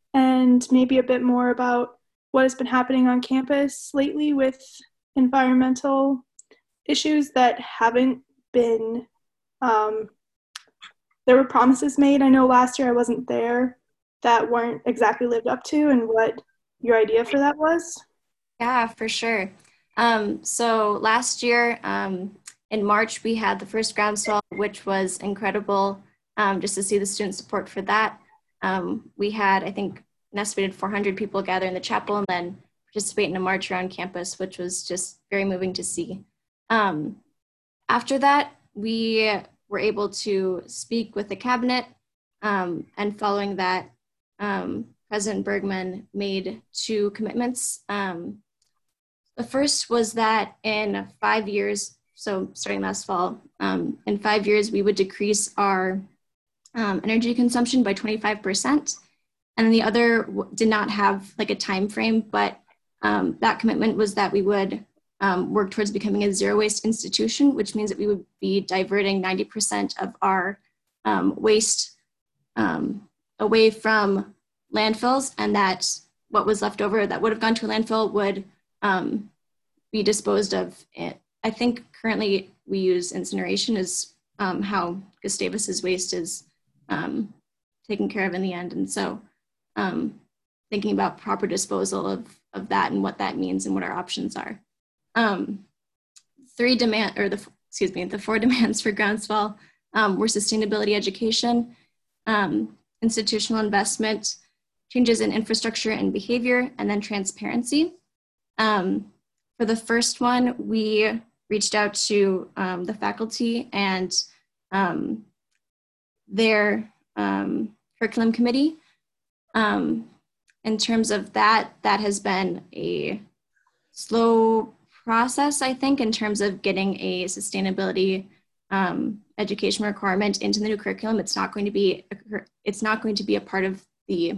and maybe a bit more about what has been happening on campus lately with environmental issues that haven't been, um, there were promises made. I know last year I wasn't there that weren't exactly lived up to, and what your idea for that was. Yeah, for sure. Um, so last year um, in March, we had the first groundswell, which was incredible um, just to see the student support for that. Um, we had, I think, an estimated four hundred people gather in the chapel and then participate in a march around campus, which was just very moving to see. Um, after that, we were able to speak with the cabinet, um, and following that, um, President Bergman made two commitments. Um, the first was that in five years, so starting last fall, um, in five years, we would decrease our um, energy consumption by twenty-five percent. And then the other w- did not have like a time frame, but um, that commitment was that we would um, work towards becoming a zero waste institution, which means that we would be diverting ninety percent of our um, waste um, away from landfills, and that what was left over that would have gone to a landfill would um, be disposed of. It. I think currently we use incineration as um, how Gustavus's waste is um, taken care of in the end. And so um, thinking about proper disposal of, of that and what that means and what our options are. Um, three demand, or the, excuse me, the four demands for Groundswell um, were sustainability education, um, institutional investment, changes in infrastructure and behavior, and then transparency. Um, for the first one, we reached out to um, the faculty and um, their um, curriculum committee. Um, in terms of that, that has been a slow process, I think, in terms of getting a sustainability um, education requirement into the new curriculum. It's not going to be, a, it's not going to be a part of the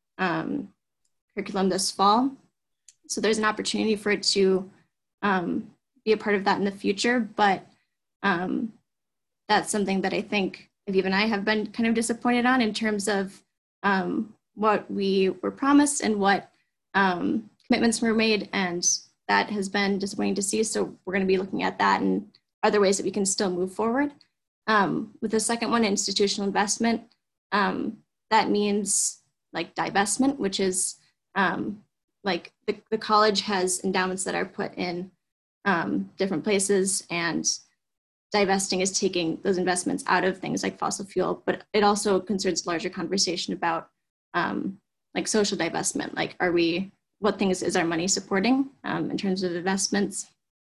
um, curriculum this fall. So there's an opportunity for it to um, be a part of that in the future, but um, that's something that I think Aviva and I have been kind of disappointed on in terms of um, what we were promised and what um, commitments were made, and that has been disappointing to see. So we're going to be looking at that and other ways that we can still move forward. Um, with the second one, institutional investment, um, that means like divestment, which is um, like the, the college has endowments that are put in um, different places, and divesting is taking those investments out of things like fossil fuel, but it also concerns larger conversation about um, like social divestment. Like, are we, what things is our money supporting um, in terms of investments?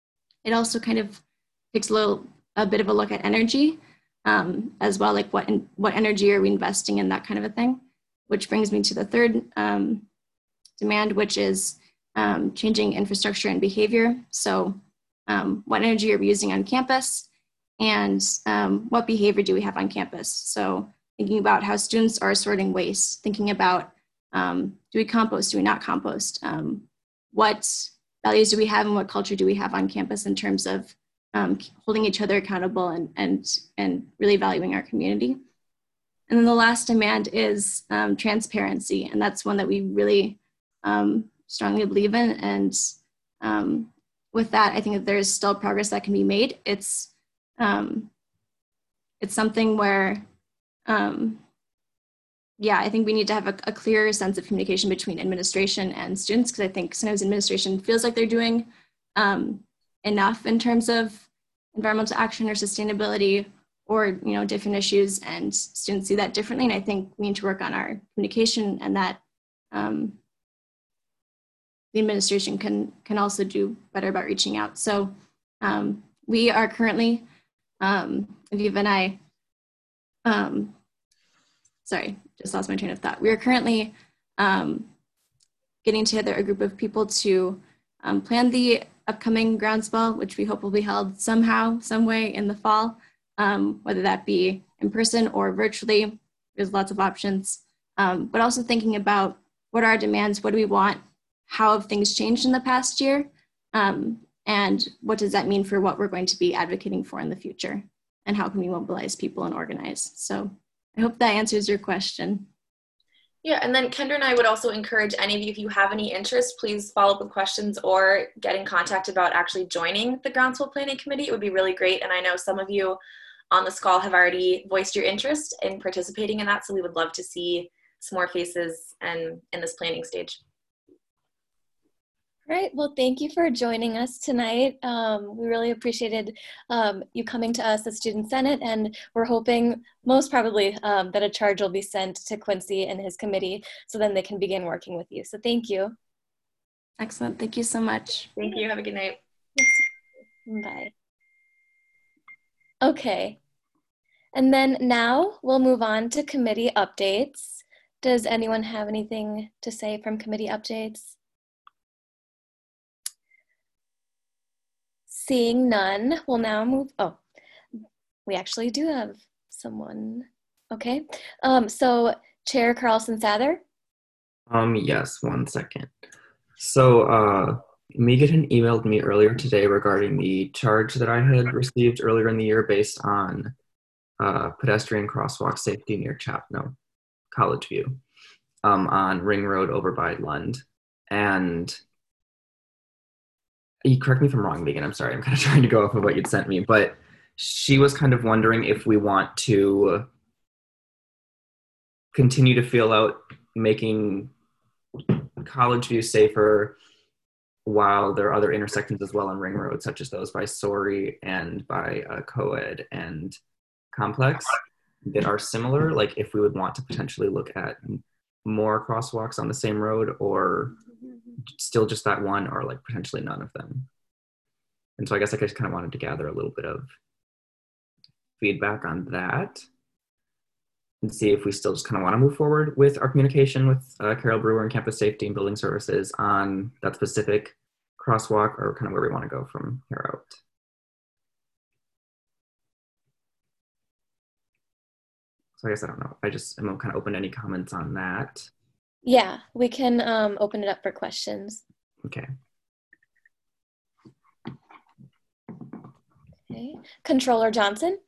It also kind of takes a little, a bit of a look at energy um, as well, like what, in, what energy are we investing in, that kind of a thing, which brings me to the third um, demand, which is um, changing infrastructure and behavior. So um, what energy are we using on campus, and um, what behavior do we have on campus? So thinking about how students are sorting waste, thinking about um, do we compost, do we not compost? Um, what values do we have and what culture do we have on campus in terms of um, holding each other accountable and, and, and really valuing our community? And then the last demand is um, transparency, and that's one that we really um, strongly believe in. And um, with that, I think that there's still progress that can be made. It's um, it's something where, um, yeah, I think we need to have a, a clearer sense of communication between administration and students, because I think sometimes administration feels like they're doing um, enough in terms of environmental action or sustainability, or you know, different issues, and students see that differently. And I think we need to work on our communication, and that um, the administration can can also do better about reaching out. So um, we are currently, um, Aviva and I, um, sorry, just lost my train of thought. We are currently um, getting together a group of people to um, plan the upcoming groundswell, which we hope will be held somehow, some way in the fall. Um, whether that be in person or virtually, there's lots of options, um, but also thinking about what are our demands, what do we want, how have things changed in the past year, um, and what does that mean for what we're going to be advocating for in the future, and how can we mobilize people and organize? So I hope that answers your question. Yeah, and then Kendra and I would also encourage any of you, if you have any interest, please follow up with questions or get in contact about actually joining the Groundswell Planning Committee. It would be really great. And I know some of you on this call have already voiced your interest in participating in that. So we would love to see some more faces and in this planning stage. All right, well, thank you for joining us tonight. Um, we really appreciated um, you coming to us at Student Senate, and we're hoping most probably um, that a charge will be sent to Quincy and his committee so then they can begin working with you. So thank you. Excellent, thank you so much. Thank you, have a good night. Bye. Okay, and then now we'll move on to committee updates. Does anyone have anything to say from committee updates? Seeing none, we'll now move, oh, we actually do have someone. Okay, um, so Chair Carlson Sather. Um, yes, one second. So, uh, Megan emailed me earlier today regarding the charge that I had received earlier in the year based on uh, pedestrian crosswalk safety near Chapno, College View, um, on Ring Road over by Lund. And you correct me if I'm wrong, Megan, I'm sorry, I'm kind of trying to go off of what you'd sent me, but she was kind of wondering if we want to continue to feel out making College View safer while there are other intersections as well on Ring Road, such as those by Sorry and by uh, Coed and Complex that are similar, like if we would want to potentially look at more crosswalks on the same road, or still just that one, or like potentially none of them. And so I guess I just kind of wanted to gather a little bit of feedback on that and see if we still just kind of want to move forward with our communication with uh, Carol Brewer and Campus Safety and Building Services on that specific crosswalk, or kind of where we want to go from here out. So I guess I don't know. I just am kind of open to any comments on that. Yeah, we can um, open it up for questions. Okay. Okay. Controller Johnson.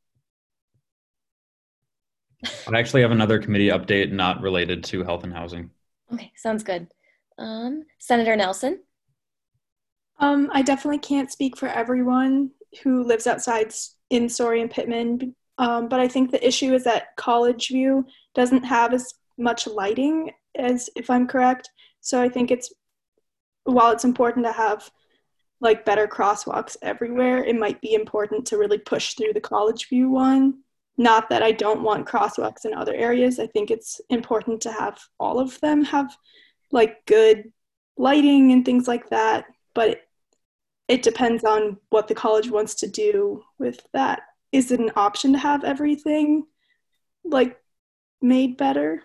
I actually have another committee update not related to health and housing. Okay, sounds good. Um, Senator Nelson. Um, I definitely can't speak for everyone who lives outside in Story and Pittman, um, but I think the issue is that College View doesn't have as much lighting as, if I'm correct. So I think it's, while it's important to have like better crosswalks everywhere, it might be important to really push through the College View one. Not that I don't want crosswalks in other areas. I think it's important to have all of them have like good lighting and things like that, but it, it depends on what the college wants to do with that. Is it an option to have everything like made better?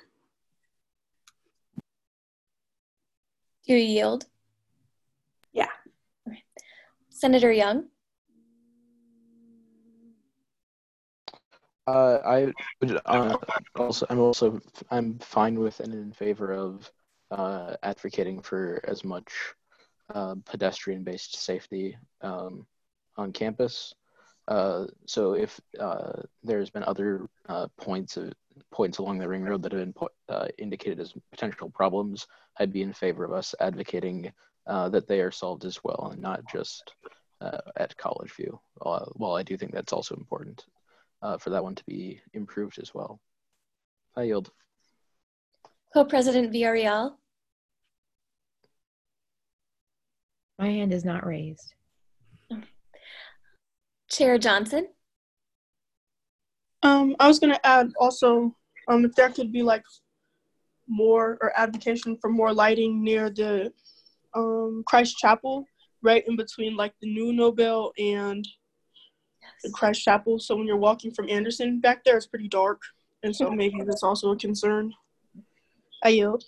Do you yield? Yeah. Okay. Senator Young. Uh, I would uh, also, I'm also, I'm fine with and in favor of uh, advocating for as much uh, pedestrian-based safety um, on campus. Uh, so if uh, there's been other uh, points of points along the Ring Road that have been uh, indicated as potential problems, I'd be in favor of us advocating uh, that they are solved as well, and not just uh, at College View. Uh, while I do think that's also important. Uh, for that one to be improved as well. I yield. Co-President Villarreal. My hand is not raised. Chair Johnson. Um, I was gonna add also, um, if there could be like more or advocacy for more lighting near the um, Christ Chapel, right in between like the new Nobel and the Christ Chapel. So when you're walking from Anderson back there, it's pretty dark. And so maybe that's also a concern. I yield.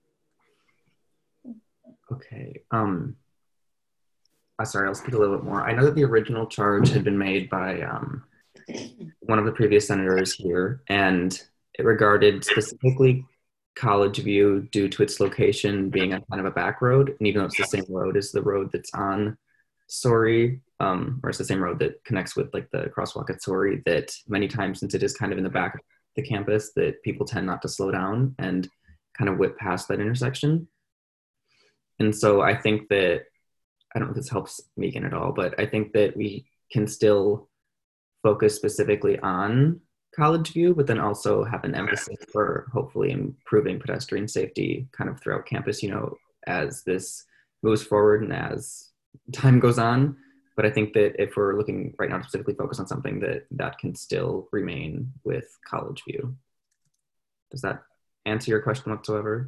Okay. Um, uh, sorry, I'll speak a little bit more. I know that the original charge had been made by um, one of the previous senators here, and it regarded specifically College View due to its location being on kind of a back road. And even though it's the same road as the road that's on Sorry, um, or it's the same road that connects with like the crosswalk at Sorry, that many times, since it is kind of in the back of the campus, that people tend not to slow down. And kind of whip past that intersection. And so I think that, I don't know if this helps Megan at all, but I think that we can still focus specifically on College View, but then also have an emphasis for hopefully improving pedestrian safety kind of throughout campus, you know, as this moves forward and as time goes on. But I think that if we're looking right now to specifically focus on something, that that can still remain with College View. Does that answer your question whatsoever?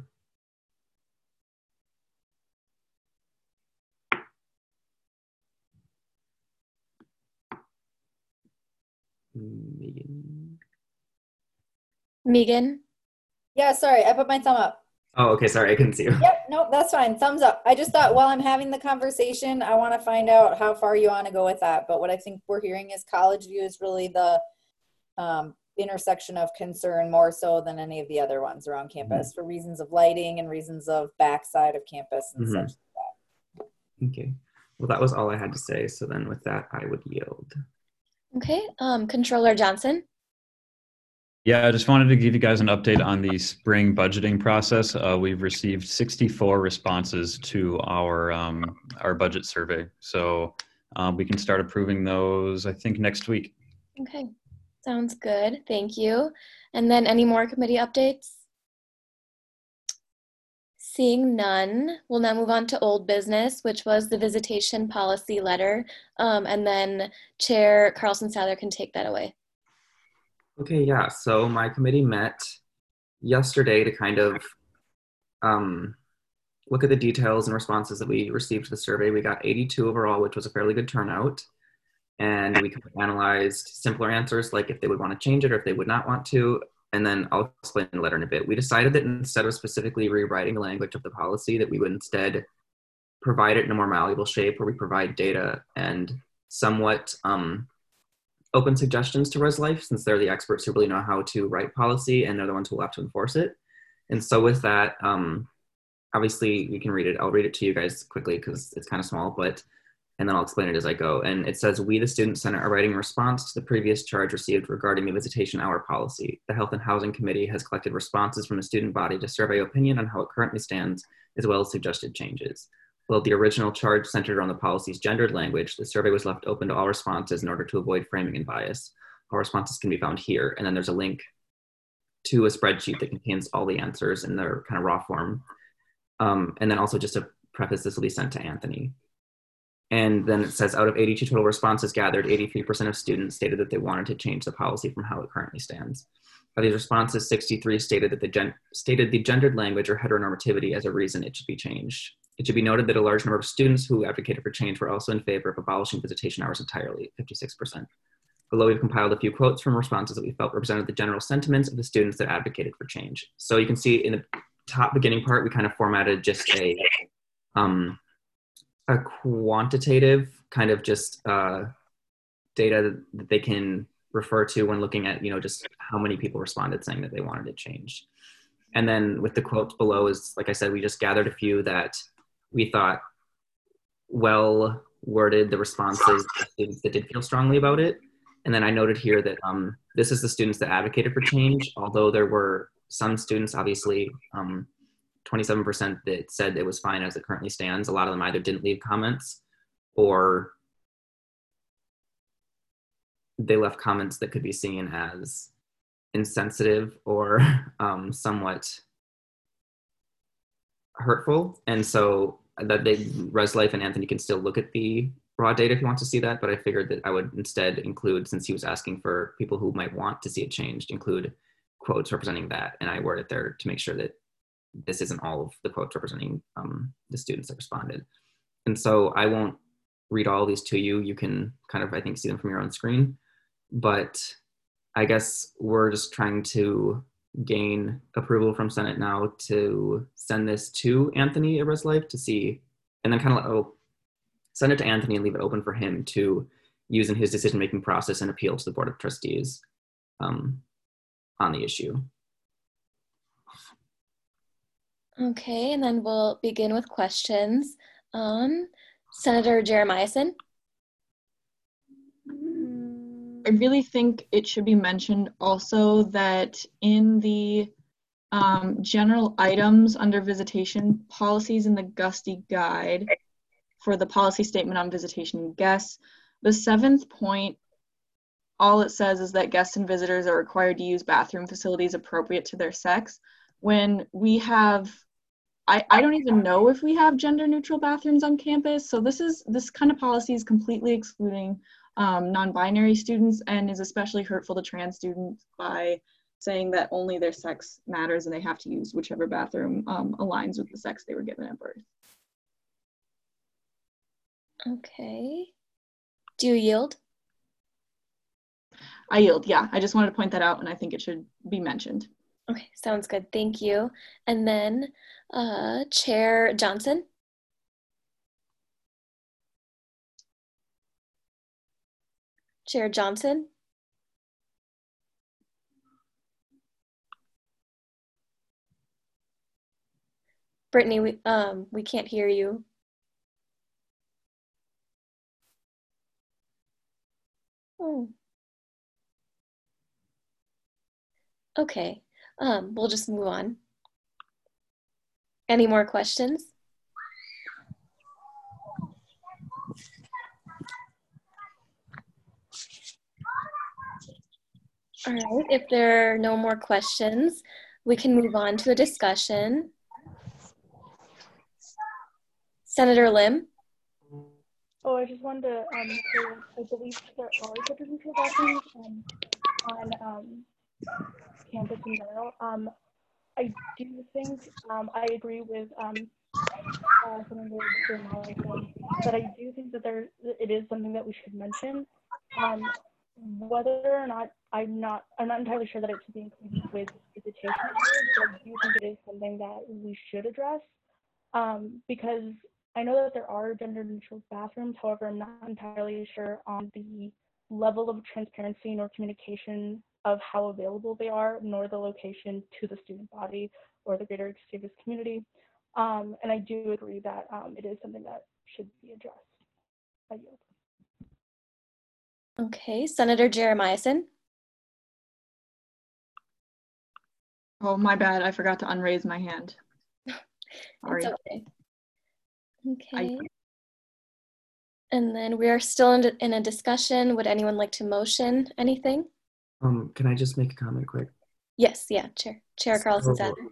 Megan. Megan? Yeah, sorry, I put my thumb up. Oh, okay, sorry, I couldn't see you. Yep, no, that's fine. Thumbs up. I just thought while I'm having the conversation, I want to find out how far you want to go with that. But what I think we're hearing is College View is really the um, intersection of concern more so than any of the other ones around campus mm-hmm. for reasons of lighting and reasons of backside of campus and mm-hmm. such like that. Okay, well, that was all I had to say. So then with that, I would yield. Okay, um, Controller Johnson. Yeah, I just wanted to give you guys an update on the spring budgeting process. Uh, we've received sixty-four responses to our um, our budget survey. So um, we can start approving those, I think, next week. Okay, sounds good. Thank you. And then any more committee updates? Seeing none, we'll now move on to old business, which was the visitation policy letter. Um, and then Chair Carlson Sather can take that away. Okay, yeah, so my committee met yesterday to kind of um, look at the details and responses that we received to the survey. We got eighty-two overall, which was a fairly good turnout. And we kind of analyzed simpler answers, like if they would want to change it or if they would not want to. And then I'll explain the letter in a bit. We decided that instead of specifically rewriting the language of the policy, that we would instead provide it in a more malleable shape where we provide data and somewhat um, open suggestions to ResLife, since they're the experts who really know how to write policy and they're the ones who will have to enforce it. And so with that, um, obviously we can read it. I'll read it to you guys quickly because it's kind of small, but and then I'll explain it as I go. And it says, we, the Student Senate, are writing a response to the previous charge received regarding the visitation hour policy. The Health and Housing Committee has collected responses from the student body to survey opinion on how it currently stands, as well as suggested changes. While the original charge centered on the policy's gendered language, the survey was left open to all responses in order to avoid framing and bias. All responses can be found here, and then there's a link to a spreadsheet that contains all the answers in their kind of raw form. Um, and then also just a preface, this will be sent to Anthony. And then it says, out of eighty-two total responses gathered, eighty-three percent of students stated that they wanted to change the policy from how it currently stands. Of these responses, sixty-three stated that the gen stated the gendered language or heteronormativity as a reason it should be changed. It should be noted that a large number of students who advocated for change were also in favor of abolishing visitation hours entirely, fifty-six percent. Below, we've compiled a few quotes from responses that we felt represented the general sentiments of the students that advocated for change. So you can see in the top beginning part, we kind of formatted just a, um, a quantitative kind of just uh, data that they can refer to when looking at, you know, just how many people responded saying that they wanted to change. And then with the quotes below is, like I said, we just gathered a few that we thought well worded the responses of students that did feel strongly about it. And then I noted here that um, this is the students that advocated for change, although there were some students, obviously, um, twenty-seven percent that said it was fine as it currently stands. A lot of them either didn't leave comments or they left comments that could be seen as insensitive or um, somewhat hurtful. And so that they, ResLife and Anthony can still look at the raw data if he wants to see that, but I figured that I would instead include, since he was asking for people who might want to see it changed, include quotes representing that. And I worded it there to make sure that this isn't all of the quotes representing um, the students that responded. And so I won't read all of these to you. You can kind of, I think, see them from your own screen. But I guess we're just trying to gain approval from Senate now to send this to Anthony at ResLife to see, and then kind of oh, send it to Anthony and leave it open for him to use in his decision-making process and appeal to the Board of Trustees um, on the issue. Okay, and then we'll begin with questions. Um, Senator Jeremiahson. I really think it should be mentioned also that in the um, general items under visitation policies in the Gusty Guide for the policy statement on visitation and guests. The seventh point, all it says is that guests and visitors are required to use bathroom facilities appropriate to their sex. When we have, I, I don't even know if we have gender neutral bathrooms on campus. So this is, this kind of policy is completely excluding um, non-binary students and is especially hurtful to trans students by saying that only their sex matters and they have to use whichever bathroom um, aligns with the sex they were given at birth. Okay. Do you yield? I yield, yeah. I just wanted to point that out and I think it should be mentioned. Okay, sounds good. Thank you. And then uh, Chair Johnson. Chair Johnson. Brittany, we, um, we can't hear you. Oh. Okay, um, we'll just move on. Any more questions? All right, if there are no more questions, we can move on to a discussion. Senator Lim. Oh, I just wanted to, um, so I believe there are gender neutral bathrooms um, on um, campus in general. Um, I do think, um, I agree with um, uh, something that Jeremiah said, but I do think that there, it is something that we should mention. Um, whether or not, I'm not, I'm not entirely sure that it should be included with visitation, but I do think it is something that we should address um, because I know that there are gender neutral bathrooms, however, I'm not entirely sure on the level of transparency nor communication of how available they are, nor the location to the student body or the greater Gustavus community. Um, and I do agree that um, it is something that should be addressed. I yield. Okay, Senator Jeremiahson. Oh, my bad. I forgot to unraise my hand. Sorry. It's okay. Okay. I... And then we are still in, in a discussion. Would anyone like to motion anything? Um, can I just make a comment quick? Yes, yeah, Chair. Chair Carlson So, Sadler.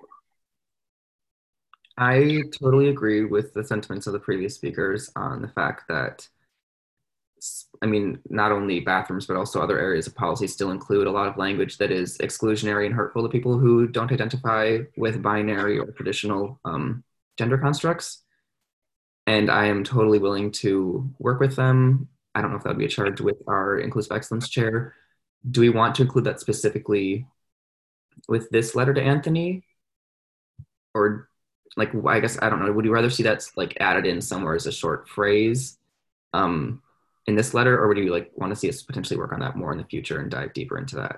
I totally agree with the sentiments of the previous speakers on the fact that, I mean, not only bathrooms, but also other areas of policy still include a lot of language that is exclusionary and hurtful to people who don't identify with binary or traditional um, gender constructs. And I am totally willing to work with them. I don't know if that would be a charge with our Inclusive Excellence Chair. Do we want to include that specifically with this letter to Anthony? Or like, I guess, I don't know, would you rather see that like added in somewhere as a short phrase um, in this letter, or would you like want to see us potentially work on that more in the future and dive deeper into that?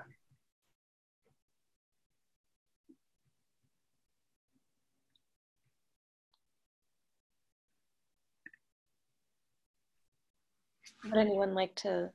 Would anyone like to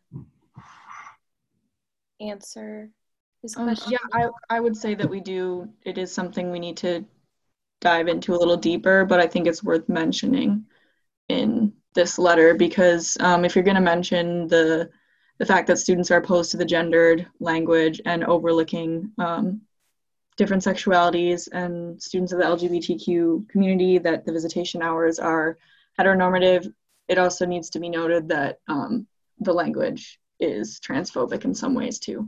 answer this Um, question? yeah, I, I would say that we do, it is something we need to dive into a little deeper, but I think it's worth mentioning in this letter because um, if you're going to mention the the fact that students are opposed to the gendered language and overlooking um, different sexualities and students of the L G B T Q community, that the visitation hours are heteronormative, it also needs to be noted that um, the language is transphobic in some ways too.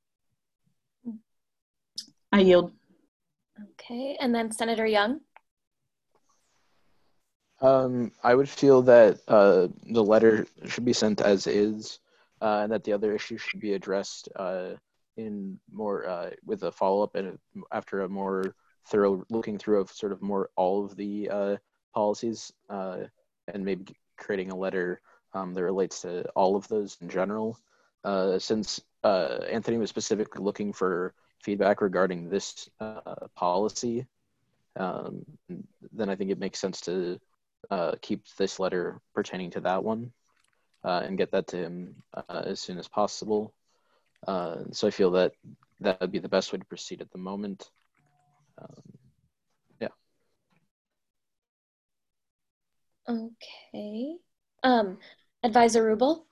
I yield. Okay, and then Senator Young. Um, I would feel that uh, the letter should be sent as is, uh, and that the other issues should be addressed uh, in more uh, with a follow-up and after a more thorough looking through of sort of more all of the uh, policies, uh, and maybe creating a letter um, that relates to all of those in general. Uh, since uh, Anthony was specifically looking for feedback regarding this uh, policy, um, then I think it makes sense to uh, keep this letter pertaining to that one uh, and get that to him uh, as soon as possible. Uh, so I feel that that would be the best way to proceed at the moment. Um, yeah. Okay. Um, Advisor Rubel?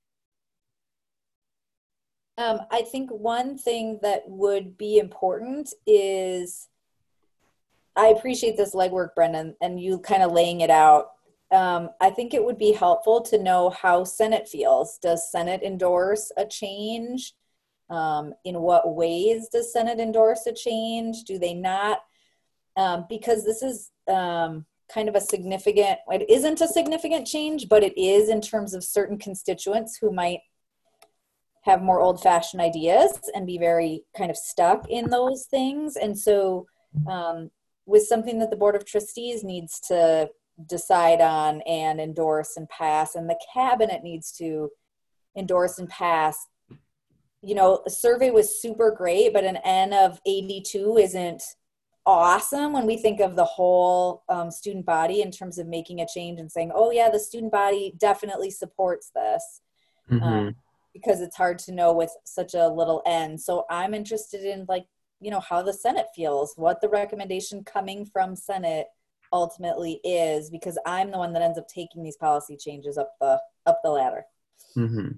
Um, I think one thing that would be important is, I appreciate this legwork, Brendan, and you kind of laying it out. Um, I think it would be helpful to know how Senate feels. Does Senate endorse a change? Um, in what ways does Senate endorse a change? Do they not? Um, because this is um, kind of a significant, it isn't a significant change, but it is in terms of certain constituents who might have more old-fashioned ideas and be very kind of stuck in those things. And so um, with something that the Board of Trustees needs to decide on and endorse and pass, and the cabinet needs to endorse and pass, you know, a survey was super great, but an N of eighty-two isn't awesome when we think of the whole um, student body in terms of making a change and saying, oh yeah, the student body definitely supports this. Mm-hmm. Um, because it's hard to know with such a little N. So I'm interested in, like, you know, how the Senate feels, what the recommendation coming from Senate ultimately is, because I'm the one that ends up taking these policy changes up the up the ladder. Mm-hmm.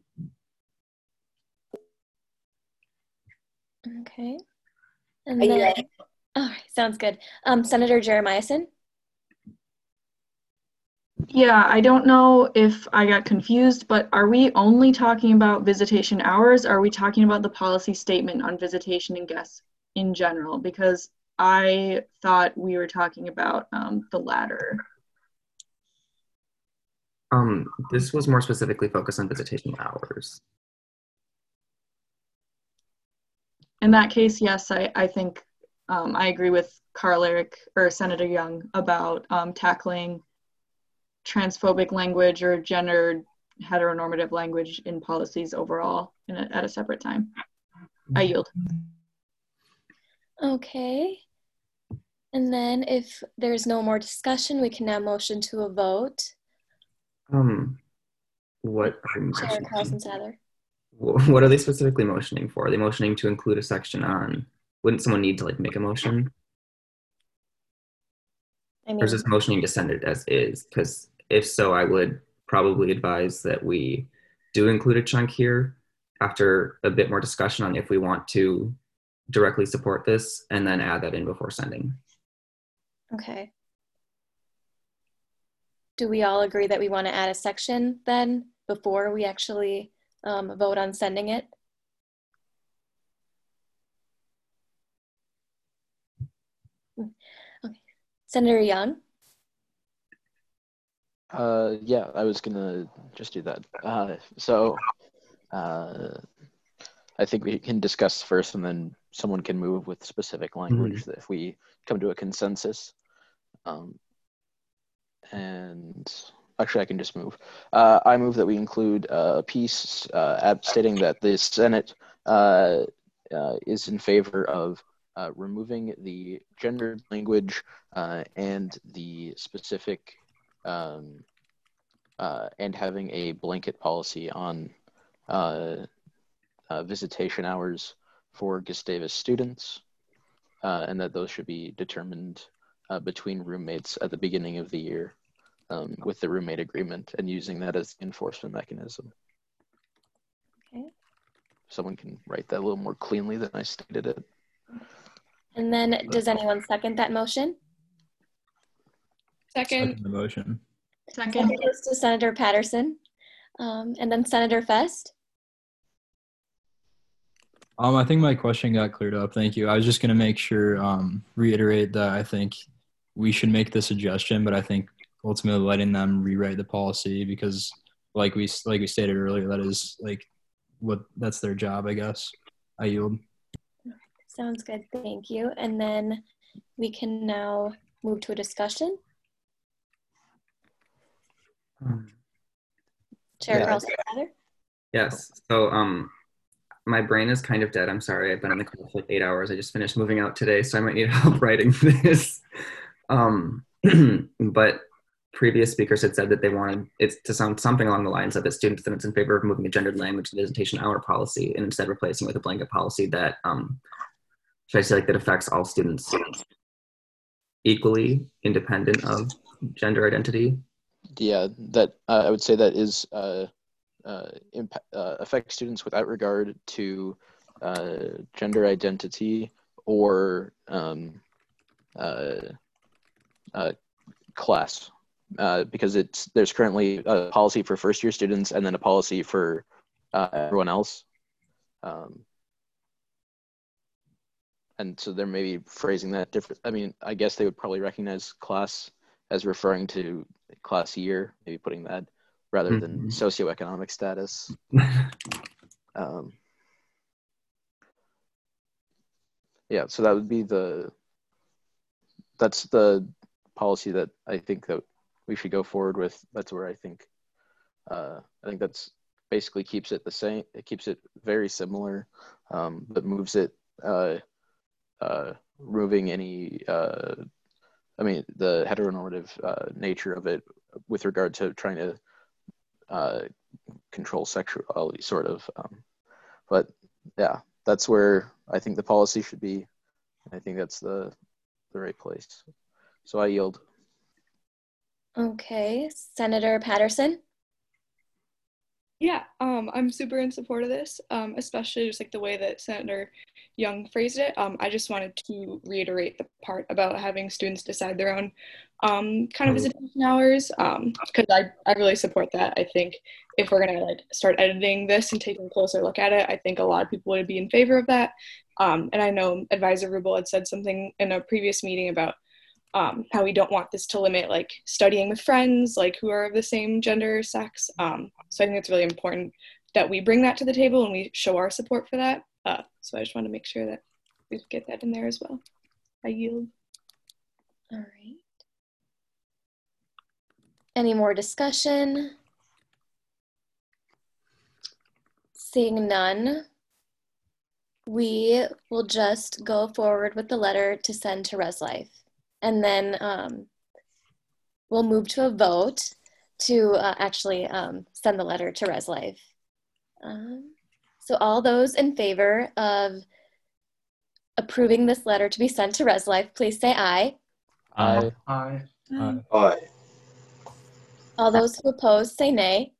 Okay. And Are you then, ready? all right, sounds good. Um, Senator Jeremiahson? Yeah, I don't know if I got confused, but are we only talking about visitation hours? Or are we talking about the policy statement on visitation and guests in general? Because I thought we were talking about um, the latter. Um, this was more specifically focused on visitation hours. In that case, yes, I, I think um, I agree with Carl Eric or Senator Young about um, tackling transphobic language or gender heteronormative language in policies overall in a, at a separate time. I yield. Okay. And then if there's no more discussion, we can now motion to a vote. Um, what are you Chair motioning? Carlson Sather. What are they specifically motioning for? Are they motioning to include a section on, wouldn't someone need to like make a motion? I mean, Or is this motioning to send it as is? Because if so, I would probably advise that we do include a chunk here after a bit more discussion on if we want to directly support this, and then add that in before sending. okay. Do we all agree that we want to add a section then before we actually um, vote on sending it? Okay. Senator Young? Uh, yeah, I was gonna just do that. Uh, so, uh, I think we can discuss first, and then someone can move with specific language Mm-hmm. if we come to a consensus. Um, and actually, I can just move. Uh, I move that we include a piece uh, ad- stating that the Senate uh, uh, is in favor of uh, removing the gendered language uh, and the specific um, uh, and having a blanket policy on uh, uh, visitation hours for Gustavus students, uh, and that those should be determined uh, between roommates at the beginning of the year um, with the roommate agreement, and using that as the enforcement mechanism. Okay. Someone can write that a little more cleanly than I stated it. And then does anyone second that motion? Second. Second the motion. Second goes to Senator Patterson. Um, and then Senator Fest. Um, I think my question got cleared up. Thank you. I was just going to make sure, um, reiterate that I think we should make the suggestion, but I think ultimately letting them rewrite the policy, because like we like we stated earlier, that is like what that's their job, I guess. I yield. Sounds good. Thank you. And then we can now move to a discussion. Um, Chair yeah. Carlson Sather. Yes. So um, my brain is kind of dead. I'm sorry. I've been in the call for like eight hours. I just finished moving out today, so I might need help writing this. Um, but previous speakers had said that they wanted it to sound something along the lines of that students and it's in favor of moving a gendered language to the visitation hour policy and instead replacing it with a blanket policy that um, should I say like that affects all students equally, independent of gender identity? Yeah, that uh, I would say that is uh, uh, impact, uh, affect students without regard to uh, gender identity or um, uh, uh, class, uh, because it's there's currently a policy for first year students and then a policy for uh, everyone else. Um, and so they're maybe phrasing that different. I mean, I guess they would probably recognize class as referring to class year, maybe putting that rather mm-hmm. than socioeconomic status. um, yeah, so that would be the, that's the policy that I think that we should go forward with. That's where I think, uh, I think that's basically keeps it the same. It keeps it very similar, um, but moves it, uh, uh, removing any, uh, I mean, the heteronormative uh, nature of it with regard to trying to uh, control sexuality, sort of. Um, but yeah, that's where I think the policy should be. I think that's the the right place. So I yield. Okay, Senator Patterson. Yeah, um, I'm super in support of this, um, especially just like the way that Senator Young phrased it. Um, I just wanted to reiterate the part about having students decide their own um, kind of visitation hours, because um, I, I really support that. I think if we're gonna like start editing this and taking a closer look at it, I think a lot of people would be in favor of that. Um, and I know Advisor Rubel had said something in a previous meeting about Um, how we don't want this to limit like studying with friends, like who are of the same gender or sex. Um, so I think it's really important that we bring that to the table and we show our support for that. Uh, so I just want to make sure that we get that in there as well. I yield. All right. Any more discussion? Seeing none, we will just go forward with the letter to send to ResLife. And then um, we'll move to a vote to uh, actually um, send the letter to ResLife. Um, so all those in favor of approving this letter to be sent to ResLife, please say aye. Aye. Aye. Aye. Aye. All those who oppose, say nay.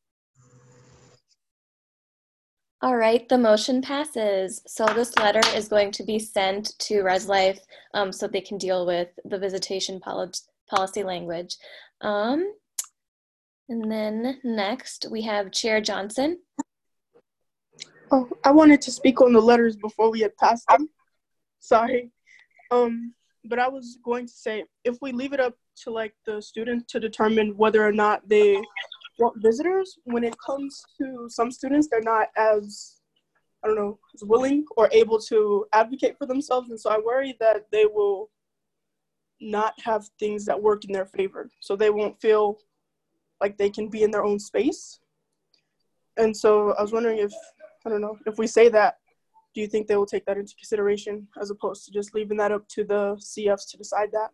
All right, the motion passes. So this letter is going to be sent to ResLife um, so they can deal with the visitation poli policy language. Um, and then next we have Chair Johnson. Oh, I wanted to speak on the letters before we had passed them. Sorry. Um, but I was going to say, if we leave it up to like the student to determine whether or not they want visitors, when it comes to some students, they're not as, I don't know, as willing or able to advocate for themselves. And so I worry that they will not have things that work in their favor. So they won't feel like they can be in their own space. And so I was wondering if, I don't know, if we say that, do you think they will take that into consideration as opposed to just leaving that up to the C Fs to decide that?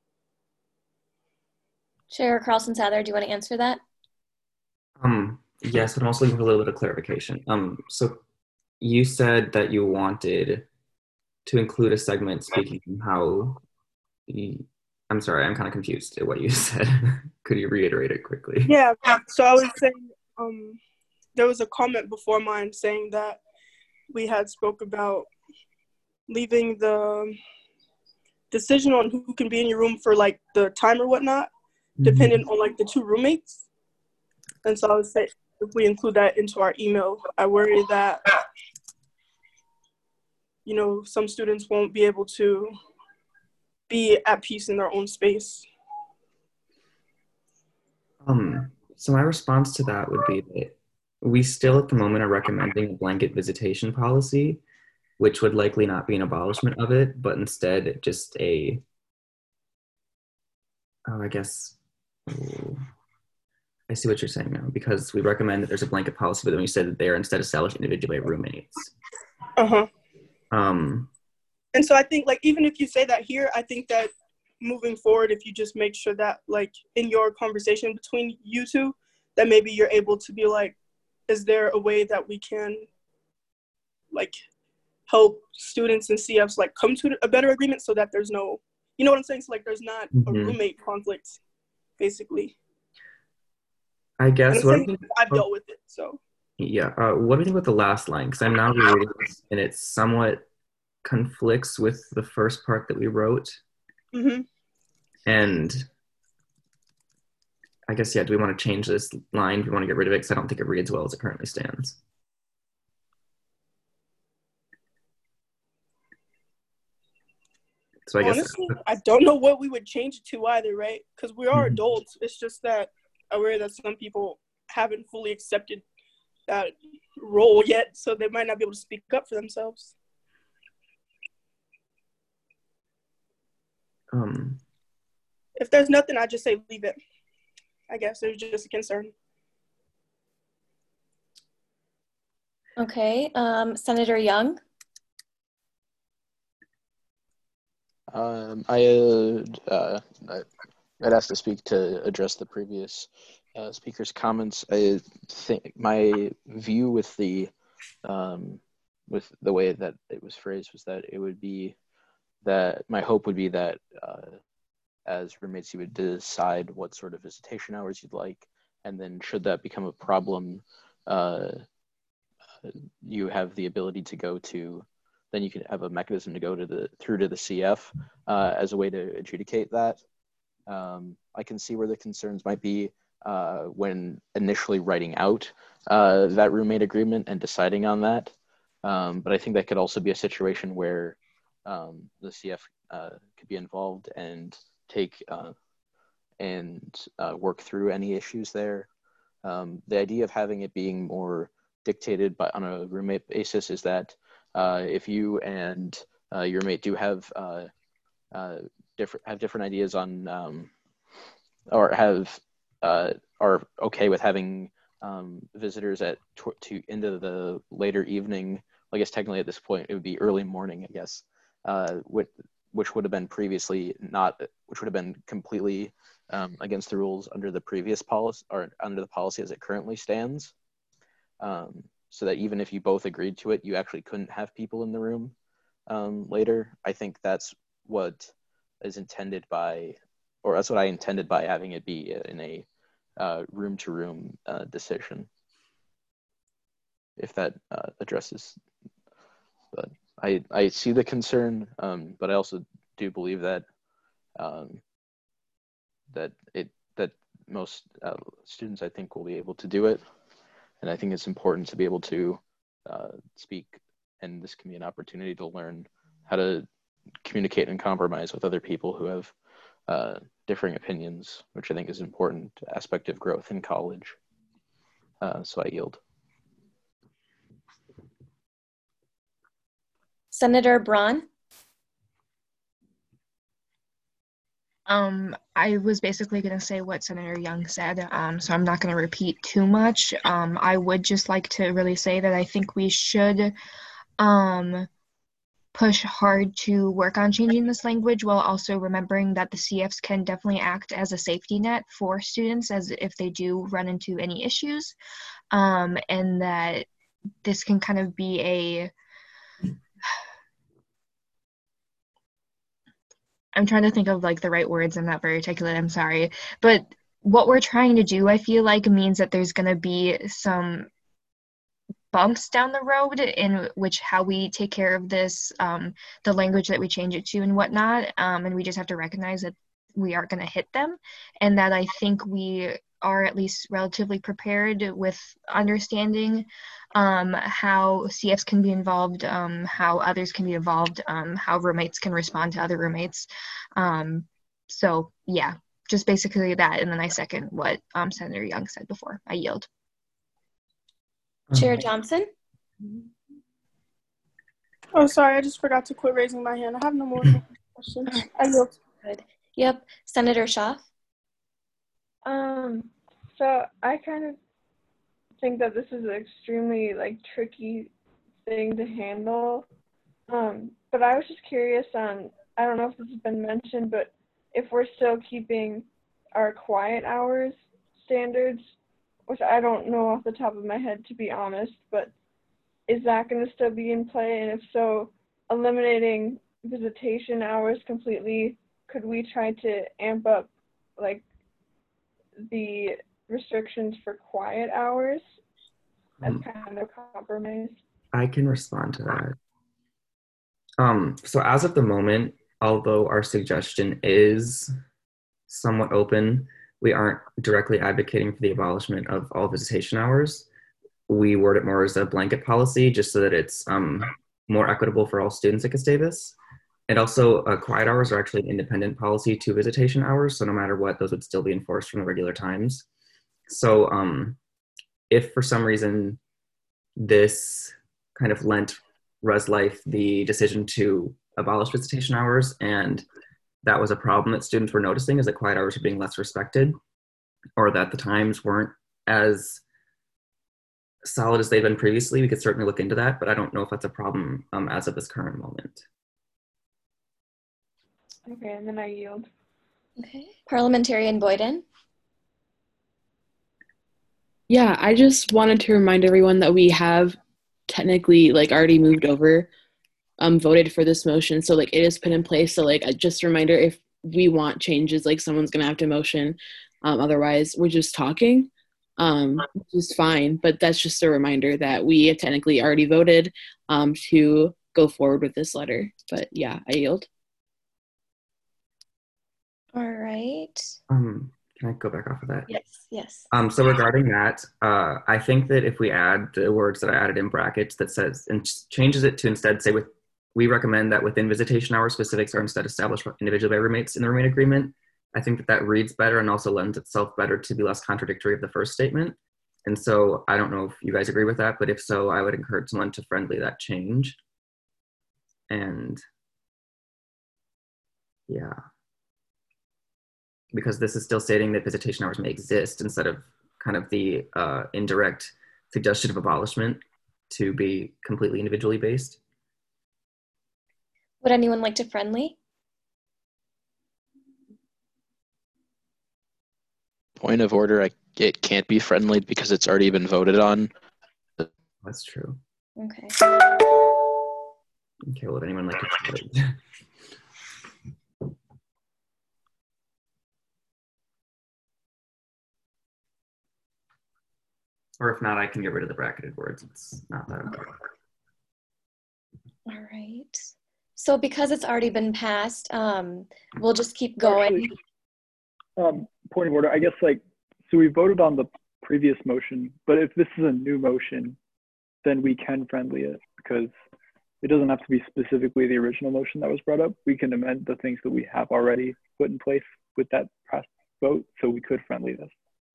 Chair Carlson-Sather, do you want to answer that? Um, yes, but I'm also looking for a little bit of clarification. Um, so you said that you wanted to include a segment speaking how, you, I'm sorry, I'm kind of confused at what you said. Could you reiterate it quickly? Yeah, so I was saying, um, there was a comment before mine saying that we had spoke about leaving the decision on who can be in your room for like the time or whatnot, mm-hmm. dependent on like the two roommates. And so I would say if we include that into our email, I worry that, you know, some students won't be able to be at peace in their own space. Um, so my response to that would be that we still at the moment are recommending a blanket visitation policy, which would likely not be an abolishment of it, but instead just a, oh, I guess, oh, I see what you're saying now, because we recommend that there's a blanket policy, but then we said that they're instead established individually by roommates. Uh-huh. Um, and so I think, like, even if you say that here, I think that moving forward, if you just make sure that, like, in your conversation between you two, that maybe you're able to be like, is there a way that we can, like, help students and C Fs like come to a better agreement so that there's no, you know what I'm saying? So like there's not Mm-hmm. a roommate conflict, basically. I guess. And What I'm do you saying think, I've oh, dealt with it, so. yeah. Uh, what do you think about the last line? Because I'm now rereading this, and it somewhat conflicts with the first part that we wrote. Mm-hmm. And I guess, yeah, do we want to change this line? Do we want to get rid of it? Because I don't think it reads well as it currently stands. So I guess Honestly, I don't know what we would change it to either, right? Because we are Mhm. adults. It's just that aware that some people haven't fully accepted that role yet, so they might not be able to speak up for themselves. Um, If there's nothing, I just say leave it. I guess it was just a concern. Okay, um, Senator Young. Um, I, uh, uh, I, I'd asked to speak to address the previous uh, speaker's comments. I think my view with the, um, with the way that it was phrased was that it would be that my hope would be that uh, as roommates you would decide what sort of visitation hours you'd like, and then should that become a problem, uh, you have the ability to go to, then you can have a mechanism to go to the through to the C F uh, as a way to adjudicate that. Um, I can see where the concerns might be uh, when initially writing out uh, that roommate agreement and deciding on that. Um, but I think that could also be a situation where um, the C F uh, could be involved and take uh, and uh, work through any issues there. Um, the idea of having it being more dictated by on a roommate basis is that uh, if you and uh, your roommate do have uh, uh, different have different ideas on um, or have uh, are okay with having um, visitors at to, to into the later evening. I guess technically at this point it would be early morning. I guess uh, which which would have been previously not, which would have been completely um, against the rules under the previous policy or under the policy as it currently stands. Um, so that even if you both agreed to it, you actually couldn't have people in the room um, later. I think that's what is intended by, or that's what I intended by having it be in a uh, room-to-room uh, decision. If that uh, addresses, but I I see the concern, um, but I also do believe that um, that it that most uh, students I think will be able to do it. And I think it's important to be able to uh, speak, and this can be an opportunity to learn how to communicate and compromise with other people who have uh, differing opinions, which I think is an important aspect of growth in college. Uh, so I yield. Senator Braun. Um, I was basically going to say what Senator Young said, um, so I'm not going to repeat too much. Um, I would just like to really say that I think we should um, push hard to work on changing this language while also remembering that the C Fs can definitely act as a safety net for students as if they do run into any issues, um, and that this can kind of be a I'm trying to think of like the right words. I'm not very articulate. I'm sorry. But what we're trying to do, I feel like, means that there's going to be some bumps down the road in which how we take care of this, um, the language that we change it to and whatnot. Um, and we just have to recognize that we are going to hit them, and that I think we are at least relatively prepared with understanding um, how C Fs can be involved, um, how others can be involved, um, how roommates can respond to other roommates. Um, so yeah, just basically that. And then I second what um, Senator Young said before. I yield. Chair Johnson. Oh, sorry, I just forgot to quit raising my hand. I have no more questions. I yield. Good. Yep. Senator Shaw. Um, so I kind of think that this is an extremely like tricky thing to handle. Um, but I was just curious on, I don't know if this has been mentioned, but if we're still keeping our quiet hours standards, which I don't know off the top of my head, to be honest, but is that going to still be in play? And if so, eliminating visitation hours completely, could we try to amp up like the restrictions for quiet hours as kind of compromise? I can respond to that. Um, so as of the moment, although our suggestion is somewhat open, we aren't directly advocating for the abolishment of all visitation hours. We word it more as a blanket policy just so that it's um, more equitable for all students at Gustavus. And also uh, quiet hours are actually an independent policy to visitation hours. So no matter what, those would still be enforced from the regular times. So um, if for some reason this kind of lent Res Life the decision to abolish visitation hours, and that was a problem that students were noticing, is that quiet hours were being less respected, or that the times weren't as solid as they've been previously, we could certainly look into that, but I don't know if that's a problem um, as of this current moment. Okay, and then I yield. Okay. Parliamentarian Boyden. Yeah, I just wanted to remind everyone that we have technically like already moved over, um, voted for this motion. So like it is put in place. So like just a reminder, if we want changes, like someone's gonna have to motion. Um, otherwise we're just talking, um, which is fine. But that's just a reminder that we have technically already voted um, to go forward with this letter. But yeah, I yield. All right. Um, can I go back off of that? Yes, yes. Um, so regarding that, uh, I think that if we add the words that I added in brackets that says, and changes it to instead say, with, we recommend that within visitation hours, specifics are instead established individually by roommates in the roommate agreement. I think that that reads better and also lends itself better to be less contradictory of the first statement. And so I don't know if you guys agree with that, but if so, I would encourage someone to friendly that change. And yeah. Because this is still stating that visitation hours may exist instead of kind of the uh, indirect suggestion of abolishment to be completely individually based. Would anyone like to friendly? Point of order, I, it can't be friendly because it's already been voted on. That's true. Okay. Okay, would anyone like to try it? Or if not, I can get rid of the bracketed words. It's not that important. All right. So because it's already been passed, um, we'll just keep going. Actually, um, point of order, I guess like, so we voted on the previous motion, but if this is a new motion, then we can friendly it because it doesn't have to be specifically the original motion that was brought up. We can amend the things that we have already put in place with that past vote, so we could friendly this,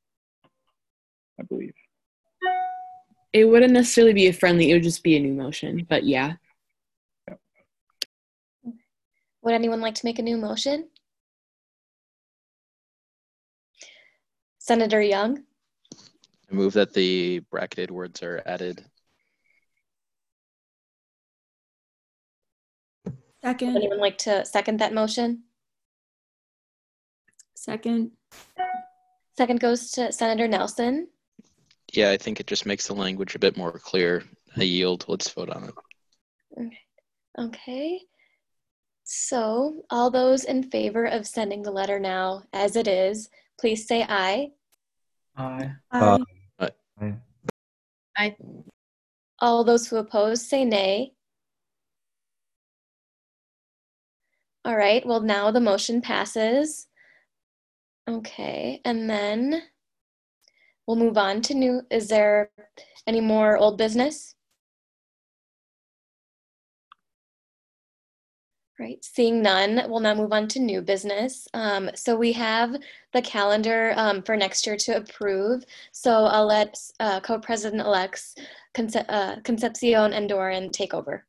I believe. It wouldn't necessarily be a friendly, it would just be a new motion, but yeah. Would anyone like to make a new motion? Senator Young? I move that the bracketed words are added. Second. Would anyone like to second that motion? Second. Second goes to Senator Nelson. Yeah, I think it just makes the language a bit more clear. I yield. Let's vote on it. Okay. Okay. So all those in favor of sending the letter now as it is, please say aye. Aye. Aye. Aye. Aye. All those who oppose say nay. All right, well now the motion passes. Okay, and then we'll move on to new, is there any more old business? Right, seeing none, we'll now move on to new business. Um, so we have the calendar um, for next year to approve. So I'll let uh, Co-President-elects Conce uh, Concepcion and Doran take over.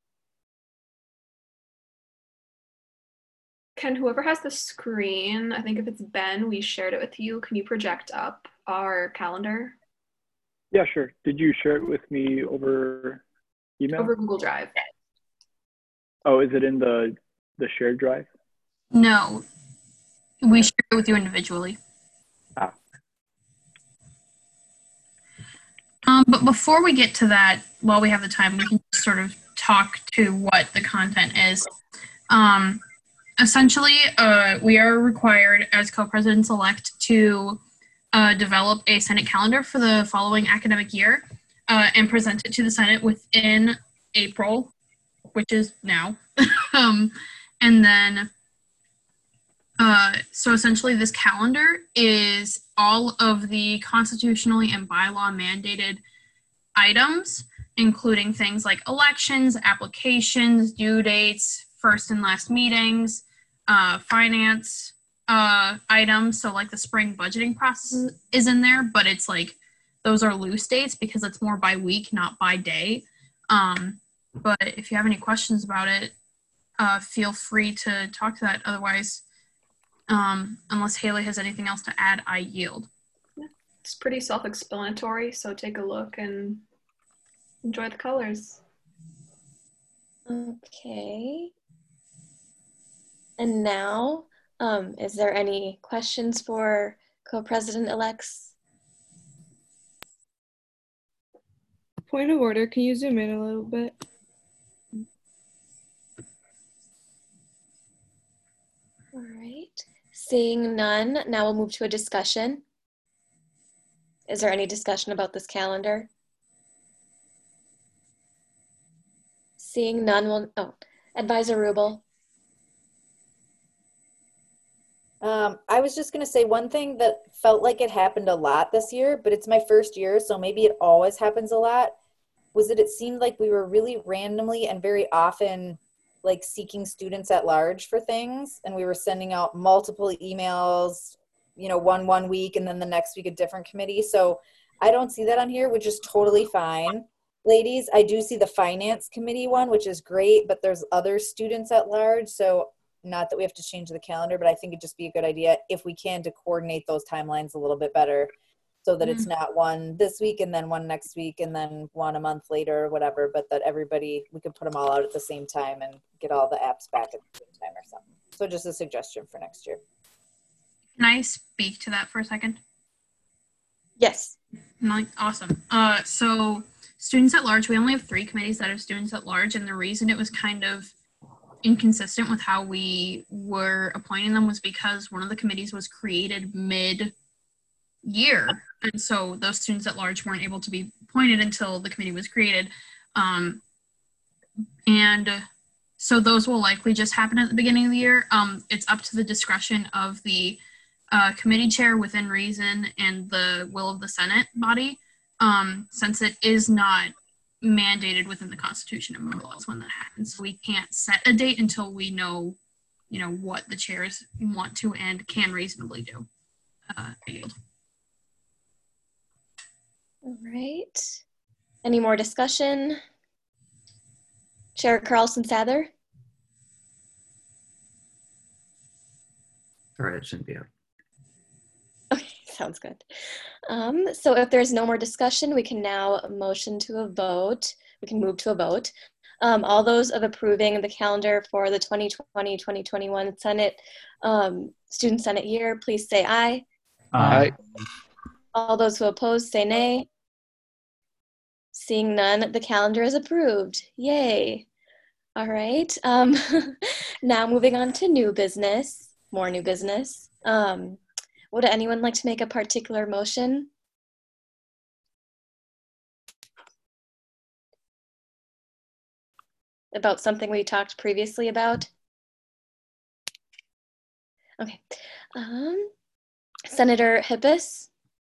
Can whoever has the screen, I think if it's Ben, we shared it with you, can you project up our calendar? Yeah, sure. Did you share it with me over email? Over Google Drive. Oh, is it in the the shared drive? No, we share it with you individually. Ah. Um, but before we get to that, while we have the time, we can sort of talk to what the content is. Um, essentially, uh, we are required as co-presidents-elect to uh, develop a Senate calendar for the following academic year uh, and present it to the Senate within April, which is now. um, and then, uh, so essentially this calendar is all of the constitutionally and bylaw mandated items, including things like elections, applications, due dates, first and last meetings, uh, finance uh, items. So like the spring budgeting process is in there, but it's like those are loose dates because it's more by week, not by day. Um, but if you have any questions about it, uh, feel free to talk to that. Otherwise, um, unless Haley has anything else to add, I yield. It's pretty self-explanatory, so take a look and enjoy the colors. Okay. And now, um, is there any questions for co-president-elects? Point of order, can you zoom in a little bit? All right. Seeing none, now we'll move to a discussion. Is there any discussion about this calendar? Seeing none, will oh, Advisor Rubel. Um, I was just going to say one thing that felt like it happened a lot this year, but it's my first year, so maybe it always happens a lot, was that it seemed like we were really randomly and very often like seeking students at large for things. And we were sending out multiple emails, you know, one one week and then the next week a different committee. So I don't see that on here, which is totally fine. Ladies, I do see the finance committee one, which is great, but there's other students at large. So not that we have to change the calendar, but I think it'd just be a good idea if we can to coordinate those timelines a little bit better so that mm-hmm. it's not one this week and then one next week and then one a month later or whatever, but that everybody, we can put them all out at the same time and get all the apps back at the same time or something. So just a suggestion for next year. Can I speak to that for a second? Yes. Like, awesome. Uh, so students at large, we only have three committees that have students at large, and the reason it was kind of inconsistent with how we were appointing them was because one of the committees was created mid-year, and so those students at large weren't able to be appointed until the committee was created. Um, and so those will likely just happen at the beginning of the year. Um, it's up to the discretion of the uh, committee chair within reason and the will of the Senate body, um, since it is not mandated within the Constitution and bylaws when that happens. So we can't set a date until we know, you know, what the chairs want to and can reasonably do. Uh, All right. Any more discussion? Chair Carlson Sather? All right, it shouldn't be out. Okay, sounds good. Um, so if there's no more discussion, we can now motion to a vote. We can move to a vote. Um, all those of approving the calendar for the twenty twenty twenty twenty-one Senate, um, Student Senate year, please say aye. Aye. All those who oppose say nay. Seeing none, the calendar is approved. Yay. All right. Um, now moving on to new business, more new business. Um, would anyone like to make a particular motion? About something we talked previously about? Okay. Um, Senator Hippus?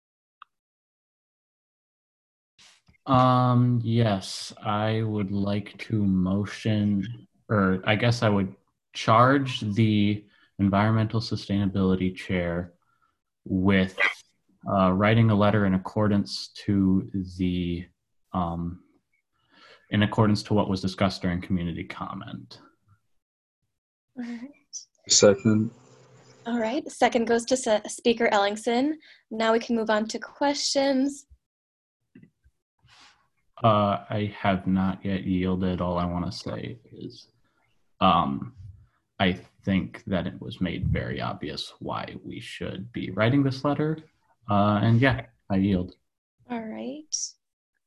Um, yes, I would like to motion, or I guess I would charge the Environmental Sustainability Chair with uh, writing a letter in accordance to the, um, in accordance to what was discussed during community comment. All right. Second. All right, second goes to Se- Speaker Ellingson. Now we can move on to questions. Uh, I have not yet yielded. All I want to say is um, I think that it was made very obvious why we should be writing this letter. Uh, and yeah, I yield. All right.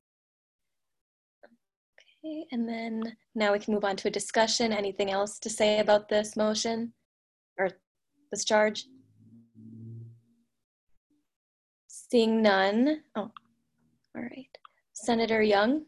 Okay, and then now we can move on to a discussion. Anything else to say about this motion or this charge? Seeing none. Oh, all right. Senator Young?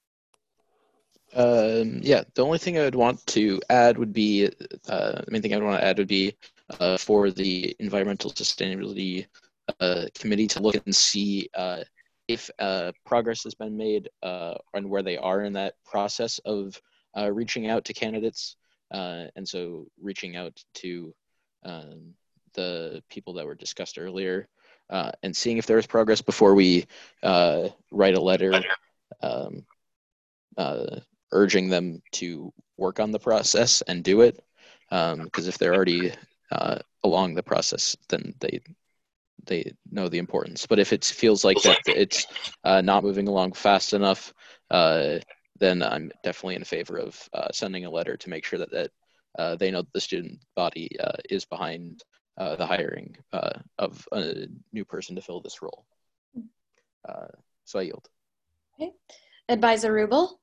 Um, yeah, the only thing I would want to add would be, uh, the main thing I would want to add would be uh, for the Environmental Sustainability uh, Committee to look and see uh, if uh, progress has been made uh, and where they are in that process of uh, reaching out to candidates. Uh, and so reaching out to um, the people that were discussed earlier uh, and seeing if there is progress before we uh, write a letter um, uh, urging them to work on the process and do it. Um, because if they're already uh, along the process, then they they know the importance. But if it feels like that it's uh, not moving along fast enough, uh, then I'm definitely in favor of uh, sending a letter to make sure that, that uh, they know that the student body uh, is behind uh, the hiring uh, of a new person to fill this role. Uh, so I yield. Okay. Advisor Rubel?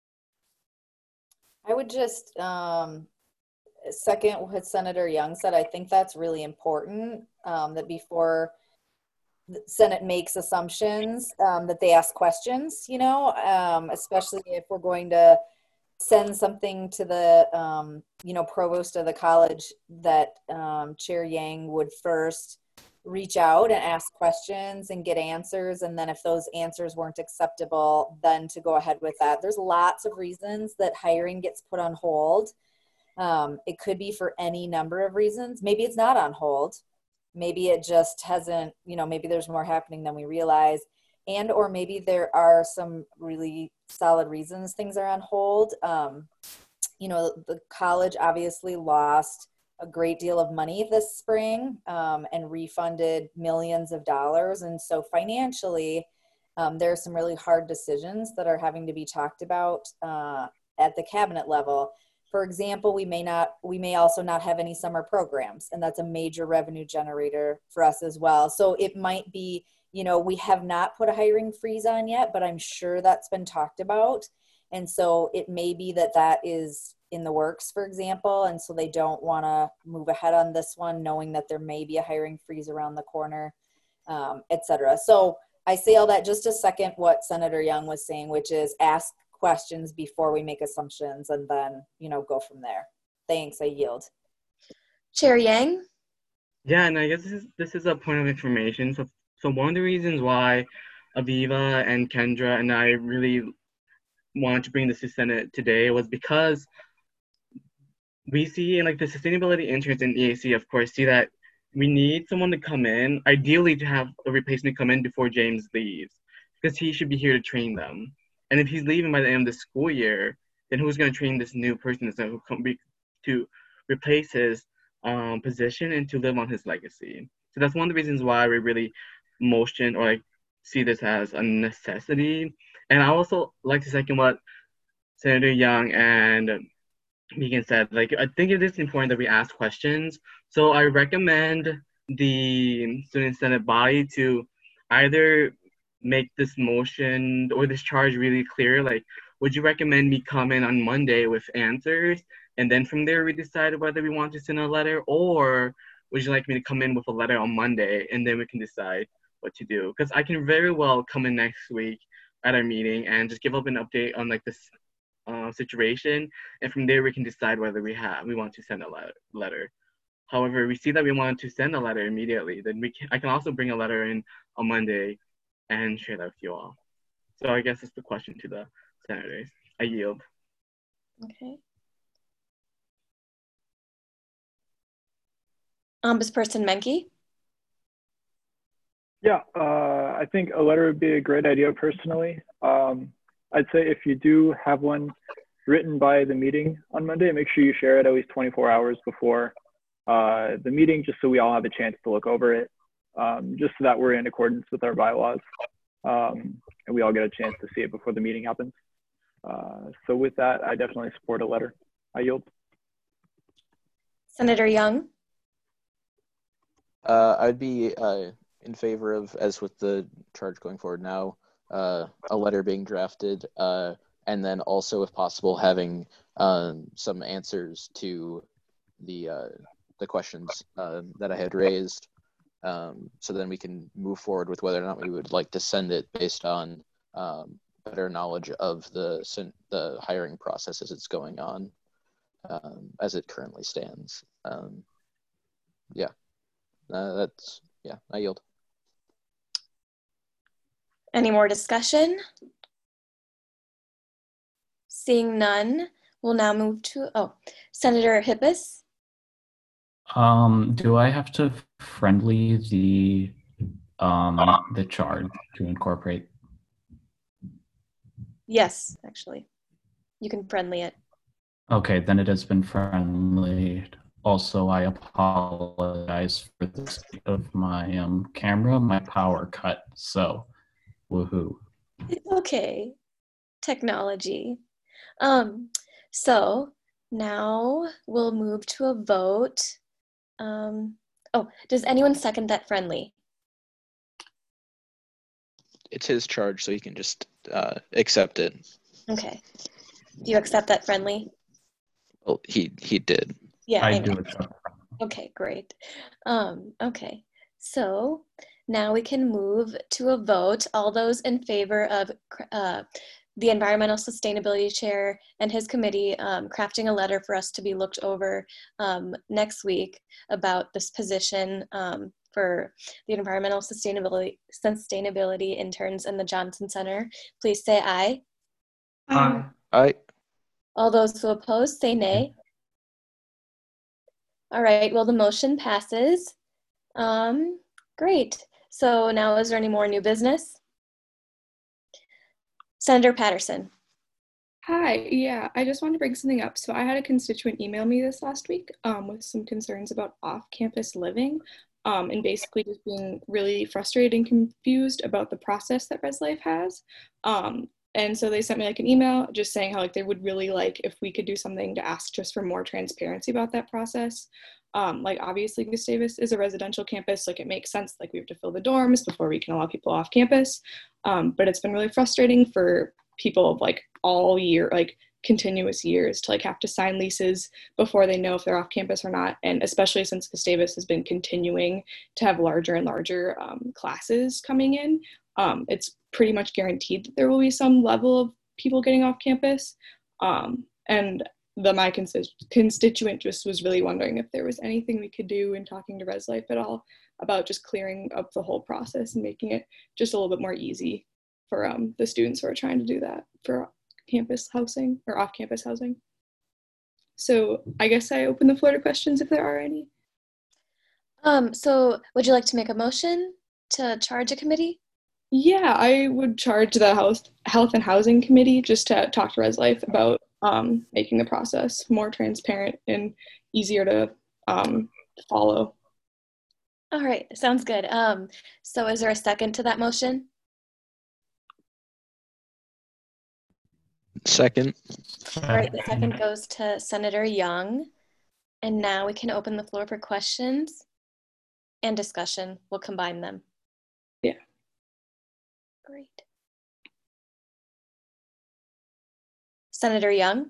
I would just um, second what Senator Young said. I think that's really important um, that before the Senate makes assumptions, um, that they ask questions, you know, um, especially if we're going to send something to the, um, you know, provost of the college, that um, Chair Yang would first reach out and ask questions and get answers. And then if those answers weren't acceptable, then to go ahead with that. There's lots of reasons that hiring gets put on hold. Um, it could be for any number of reasons. Maybe it's not on hold. Maybe it just hasn't, you know, maybe there's more happening than we realize. And, or maybe there are some really solid reasons things are on hold. Um, you know, the college obviously lost a great deal of money this spring um, and refunded millions of dollars. And so financially, um, there are some really hard decisions that are having to be talked about uh, at the cabinet level. For example, we may not, we may also not have any summer programs, and that's a major revenue generator for us as well. So it might be, you know, we have not put a hiring freeze on yet, but I'm sure that's been talked about. And so it may be that that is in the works, for example, and so they don't want to move ahead on this one, knowing that there may be a hiring freeze around the corner, um, et cetera. So I say all that just to second what Senator Young was saying, which is ask questions before we make assumptions and then, you know, go from there. Thanks, I yield. Chair Yang? Yeah, and I guess this is, this is a point of information. So, so one of the reasons why Aviva and Kendra and I really wanted to bring this to Senate today was because we see, like the sustainability interns in E A C, of course, see that we need someone to come in, ideally to have a replacement come in before James leaves, because he should be here to train them. And if he's leaving by the end of the school year, then who's going to train this new person that's going to come be, to replace his um, position and to live on his legacy? So that's one of the reasons why we really motion or like see this as a necessity. And I also like to second what Senator Young and Megan said. Like, I think it is important that we ask questions. So I recommend the Student Senate body to either make this motion or this charge really clear. Like, would you recommend me come in on Monday with answers, and then from there we decide whether we want to send a letter, or would you like me to come in with a letter on Monday and then we can decide what to do? Because I can very well come in next week at our meeting and just give up an update on like this uh, situation, and from there we can decide whether we have we want to send a letter. letter. However, we see that we want to send a letter immediately, then we can, I can also bring a letter in on Monday and share that with you all. So I guess it's the question to the senators. I yield. Okay. Ombudsperson Menke? Yeah, uh, I think a letter would be a great idea personally. Um, I'd say if you do have one written by the meeting on Monday, make sure you share it at least twenty-four hours before uh, the meeting, just so we all have a chance to look over it, um, just so that we're in accordance with our bylaws, um, and we all get a chance to see it before the meeting happens. Uh, so with that, I definitely support a letter. I yield. Senator Young? Uh, I'd be uh, in favor of, as with the charge going forward now, uh, a letter being drafted uh, and then also, if possible, having um, some answers to the uh, the questions uh, that I had raised, um, so then we can move forward with whether or not we would like to send it based on um, better knowledge of the the hiring process as it's going on, um, as it currently stands. Um, yeah, uh, that's yeah. I yield. Any more discussion? Seeing none, we'll now move to, oh, Senator Hippus. Um, do I have to friendly the um the charge to incorporate? Yes, actually. You can friendly it. Okay, then it has been friendly. Also, I apologize for the state of my um camera. My power cut, so woohoo. It's okay. Technology. Um, so now we'll move to a vote. Um, oh, does anyone second that friendly? It's his charge, so he can just uh, accept it. Okay. Do you accept that friendly? Well, he he did. Yeah, I, I do know. accept. Okay, great. Um, okay, so now we can move to a vote. All those in favor of uh, the Environmental Sustainability Chair and his committee um, crafting a letter for us to be looked over um, next week about this position um, for the Environmental Sustainability Sustainability interns in the Johnson Center, please say aye. Aye. Aye. All those who oppose, say nay. All right, well, the motion passes. Um, great. So now, is there any more new business? Senator Patterson. Hi, yeah, I just wanted to bring something up. So I had a constituent email me this last week um, with some concerns about off-campus living um, and basically just being really frustrated and confused about the process that Res Life has. Um, and so they sent me like an email just saying how like they would really like if we could do something to ask just for more transparency about that process. Um, like obviously Gustavus is a residential campus, like it makes sense, like we have to fill the dorms before we can allow people off campus. Um, but it's been really frustrating for people of like all year, like continuous years to like have to sign leases before they know if they're off campus or not. And especially since Gustavus has been continuing to have larger and larger um, classes coming in, um, it's pretty much guaranteed that there will be some level of people getting off campus. Um, and the my consti- constituent just was really wondering if there was anything we could do in talking to Res Life at all about just clearing up the whole process and making it just a little bit more easy for um, the students who are trying to do that for campus housing or off-campus housing. So I guess I open the floor to questions if there are any. Um, so would you like to make a motion to charge a committee? Yeah, I would charge the Health, Health and Housing Committee just to talk to Res Life about um, making the process more transparent and easier to um, follow. All right, sounds good. Um, so is there a second to that motion? Second. All right, the second goes to Senator Young. And now we can open the floor for questions and discussion. We'll combine them. Yeah. Great. Senator Young?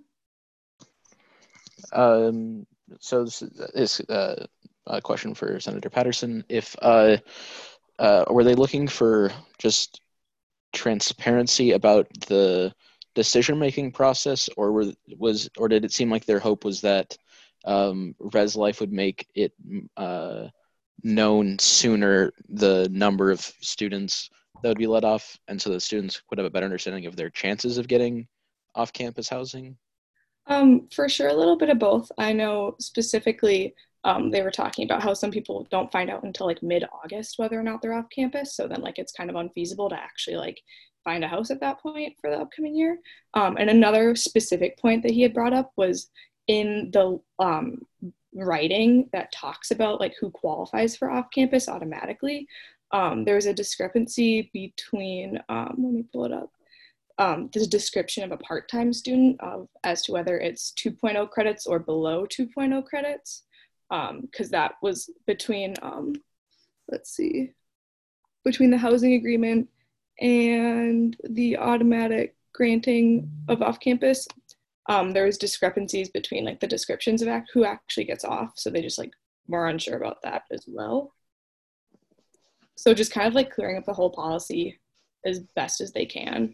Um, so this is uh, a question for Senator Patterson. If uh, uh, were they looking for just transparency about the decision-making process, or were, was or did it seem like their hope was that um, Res Life would make it uh, known sooner the number of students that would be let off, and so the students would have a better understanding of their chances of getting off-campus housing? Um, for sure, a little bit of both. I know specifically um, they were talking about how some people don't find out until like mid-August whether or not they're off campus, so then like it's kind of unfeasible to actually like find a house at that point for the upcoming year. Um, and another specific point that he had brought up was in the um, writing that talks about like who qualifies for off-campus automatically. Um, there's a discrepancy between, um, let me pull it up, um, the description of a part-time student of, as to whether it's two point oh credits or below two point oh credits, because um, that was between, um, let's see, between the housing agreement and the automatic granting of off-campus, um, there was discrepancies between like the descriptions of act- who actually gets off, so they just like were unsure about that as well. So just kind of like clearing up the whole policy as best as they can.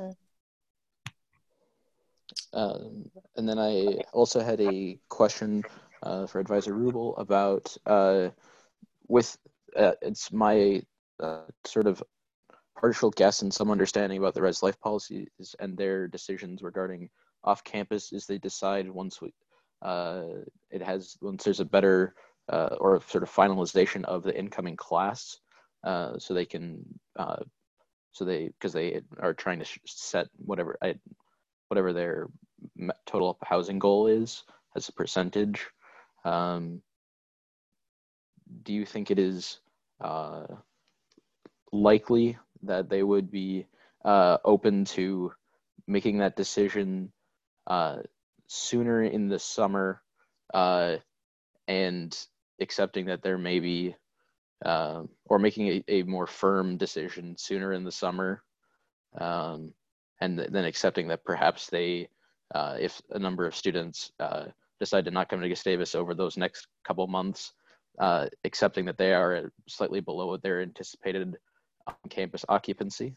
Um, and then I also had a question uh, for Advisor Rubel about uh, with uh, it's my uh, sort of partial guess and some understanding about the Res Life policies and their decisions regarding off campus is they decide once we, uh, it has once there's a better uh, or sort of finalization of the incoming class, uh, so they can uh, so they because they are trying to set whatever I, whatever their total housing goal is as a percentage. Um, do you think it is uh, likely that they would be uh, open to making that decision uh, sooner in the summer uh, and accepting that there may be, uh, or making a, a more firm decision sooner in the summer, um, and th- then accepting that perhaps they, uh, if a number of students uh, decide to not come to Gustavus over those next couple months, uh, accepting that they are slightly below their anticipated on-campus occupancy?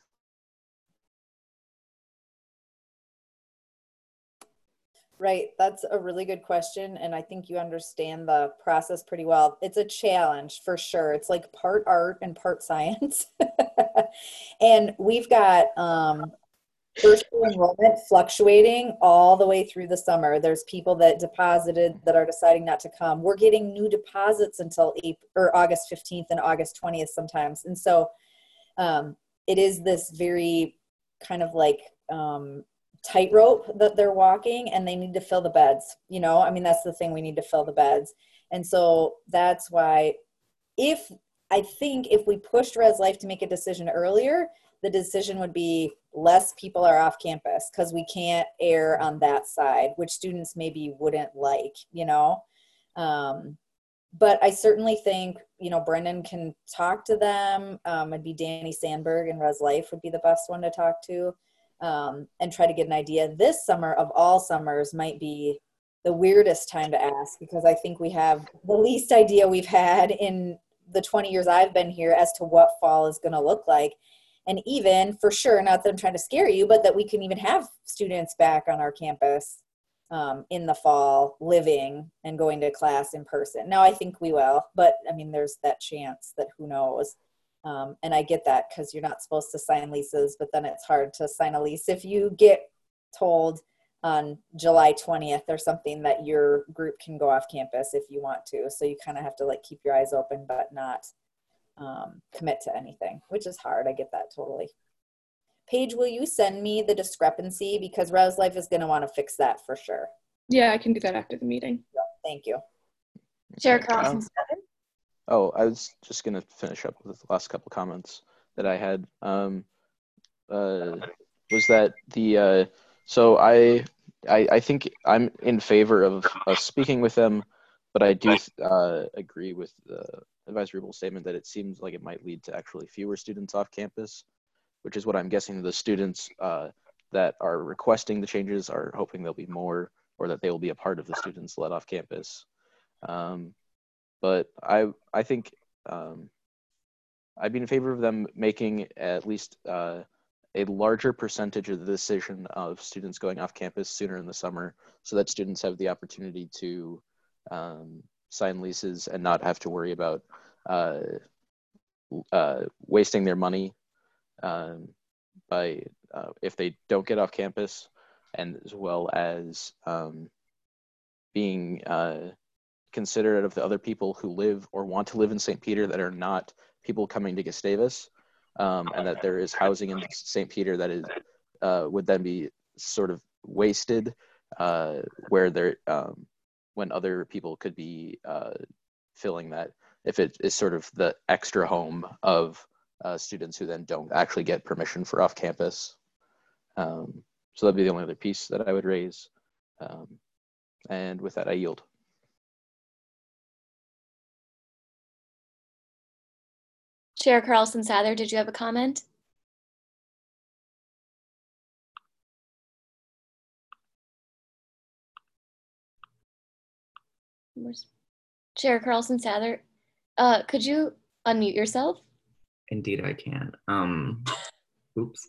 Right, that's a really good question, and I think you understand the process pretty well. It's a challenge for sure. It's like part art and part science. And we've got um, first year enrollment fluctuating all the way through the summer. There's people that deposited that are deciding not to come. We're getting new deposits until April, or August fifteenth and August twentieth sometimes. And so um, it is this very kind of like um, tightrope that they're walking, and they need to fill the beds. You know, I mean, that's the thing, we need to fill the beds. And so that's why if, I think if we pushed Res Life to make a decision earlier, the decision would be less people are off campus because we can't err on that side, which students maybe wouldn't like, you know? Um, but I certainly think, you know, Brendan can talk to them. Um, it'd be Danny Sandberg and Res Life would be the best one to talk to, um, and try to get an idea. This summer of all summers might be the weirdest time to ask, because I think we have the least idea we've had in the twenty years I've been here as to what fall is going to look like. And even for sure, not that I'm trying to scare you, but that we can even have students back on our campus um, in the fall, living and going to class in person. Now, I think we will, but I mean, there's that chance that who knows. Um, and I get that, because you're not supposed to sign leases, but then it's hard to sign a lease if you get told on July twentieth or something that your group can go off campus if you want to. So you kind of have to like keep your eyes open, but not um, commit to anything, which is hard. I get that totally. Paige, will you send me the discrepancy? Because Res Life is going to want to fix that for sure. Yeah, I can do that after the meeting. Thank you. Chair Carlson. Oh, I was just going to finish up with the last couple comments that I had. Um, uh, was that the, uh, so I, I, I think I'm in favor of uh, speaking with them, but I do uh, agree with the Advisor Rubel's statement that it seems like it might lead to actually fewer students off campus, which is what I'm guessing the students uh, that are requesting the changes are hoping there'll be more, or that they will be a part of the students let off campus. Um, but I, I think um, I'd be in favor of them making at least uh, a larger percentage of the decision of students going off campus sooner in the summer, so that students have the opportunity to um, sign leases and not have to worry about uh, uh, wasting their money um, by uh, if they don't get off campus, and as well as um, being uh, considerate of the other people who live or want to live in Saint Peter that are not people coming to Gustavus, um, and that there is housing in Saint Peter that is uh, would then be sort of wasted, uh, where there um, when other people could be uh, filling that, if it is sort of the extra home of uh, students who then don't actually get permission for off campus. Um, so that'd be the only other piece that I would raise. Um, and with that, I yield. Chair Carlson Sather, did you have a comment? Where's Chair Carlson Sather? Uh, could you unmute yourself? Indeed, I can. Um, oops.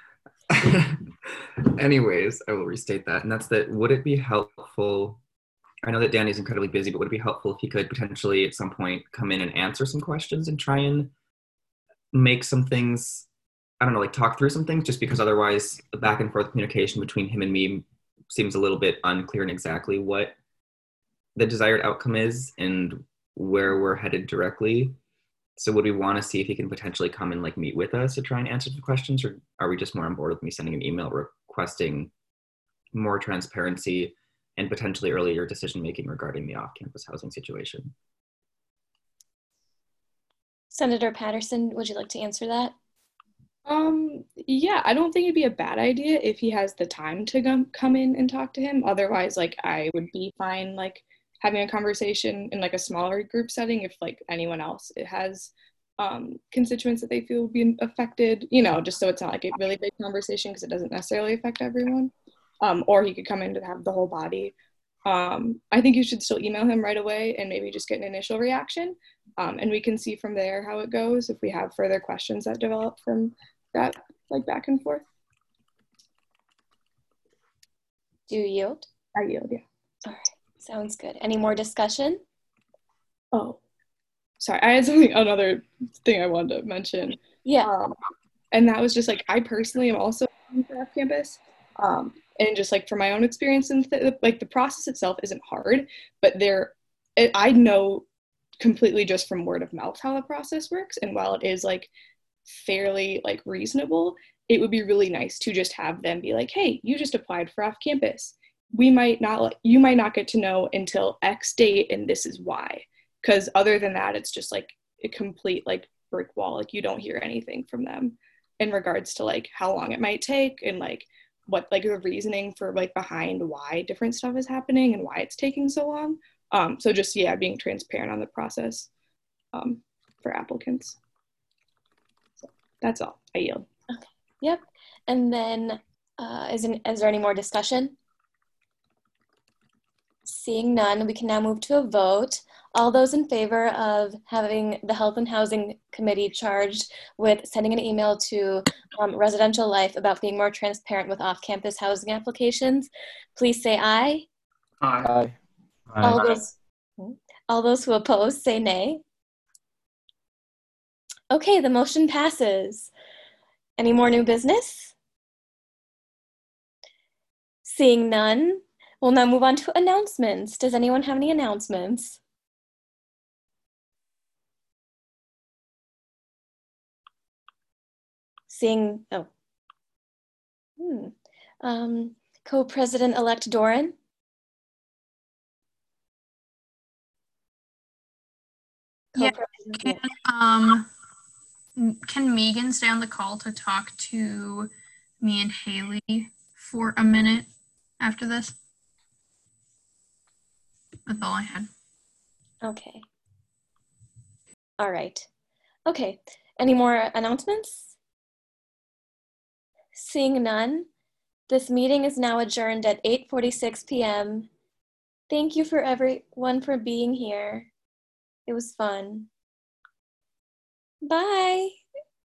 Anyways, I will restate that. And that's that, would it be helpful, I know that Danny's incredibly busy, but would it be helpful if he could potentially at some point come in and answer some questions and try and make some things, I don't know, like talk through some things, just because otherwise the back and forth communication between him and me seems a little bit unclear in exactly what the desired outcome is and where we're headed directly. So would we want to see if he can potentially come and like meet with us to try and answer the questions, or are we just more on board with me sending an email requesting more transparency and potentially earlier decision-making regarding the off-campus housing situation? Senator Patterson, would you like to answer that? Um, yeah, I don't think it'd be a bad idea if he has the time to come come in and talk to him. Otherwise, like, I would be fine, like, having a conversation in like a smaller group setting if like anyone else it has um, constituents that they feel will be affected, you know, just so it's not like a really big conversation because it doesn't necessarily affect everyone. Um, or he could come in to have the whole body. Um, I think you should still email him right away and maybe just get an initial reaction. Um, and we can see from there how it goes if we have further questions that develop from that, like back and forth. Do you yield? I yield, yeah. All right, sounds good. Any more discussion? Oh, sorry, I had something, another thing I wanted to mention. Yeah. Um, and that was just like, I personally am also on off campus. Um, and just like from my own experience, and th- like the process itself isn't hard, but there, it, I know completely just from word of mouth how the process works. And while it is like fairly like reasonable, it would be really nice to just have them be like, hey, you just applied for off campus. We might not, like, you might not get to know until X date, and this is why. Because other than that, it's just like a complete like brick wall. Like you don't hear anything from them in regards to like how long it might take and like what like the reasoning for like behind why different stuff is happening and why it's taking so long. Um, so just, yeah, being transparent on the process um, for applicants. So that's all. I yield. Okay. Yep. And then uh, is, in, is there any more discussion? Seeing none, we can now move to a vote. All those in favor of having the Health and Housing Committee charged with sending an email to um, Residential Life about being more transparent with off-campus housing applications, please say aye. Aye. Aye. All those, all those who oppose, say nay. Okay, the motion passes. Any more new business? Seeing none, we'll now move on to announcements. Does anyone have any announcements? Seeing, oh. Hmm. Um, Co-President-elect Doran? Yeah, can, um, can Megan stay on the call to talk to me and Haley for a minute after this? That's all I had. Okay. All right. Okay. Any more announcements? Seeing none, this meeting is now adjourned at eight forty-six p m Thank you for everyone for being here. It was fun. Bye.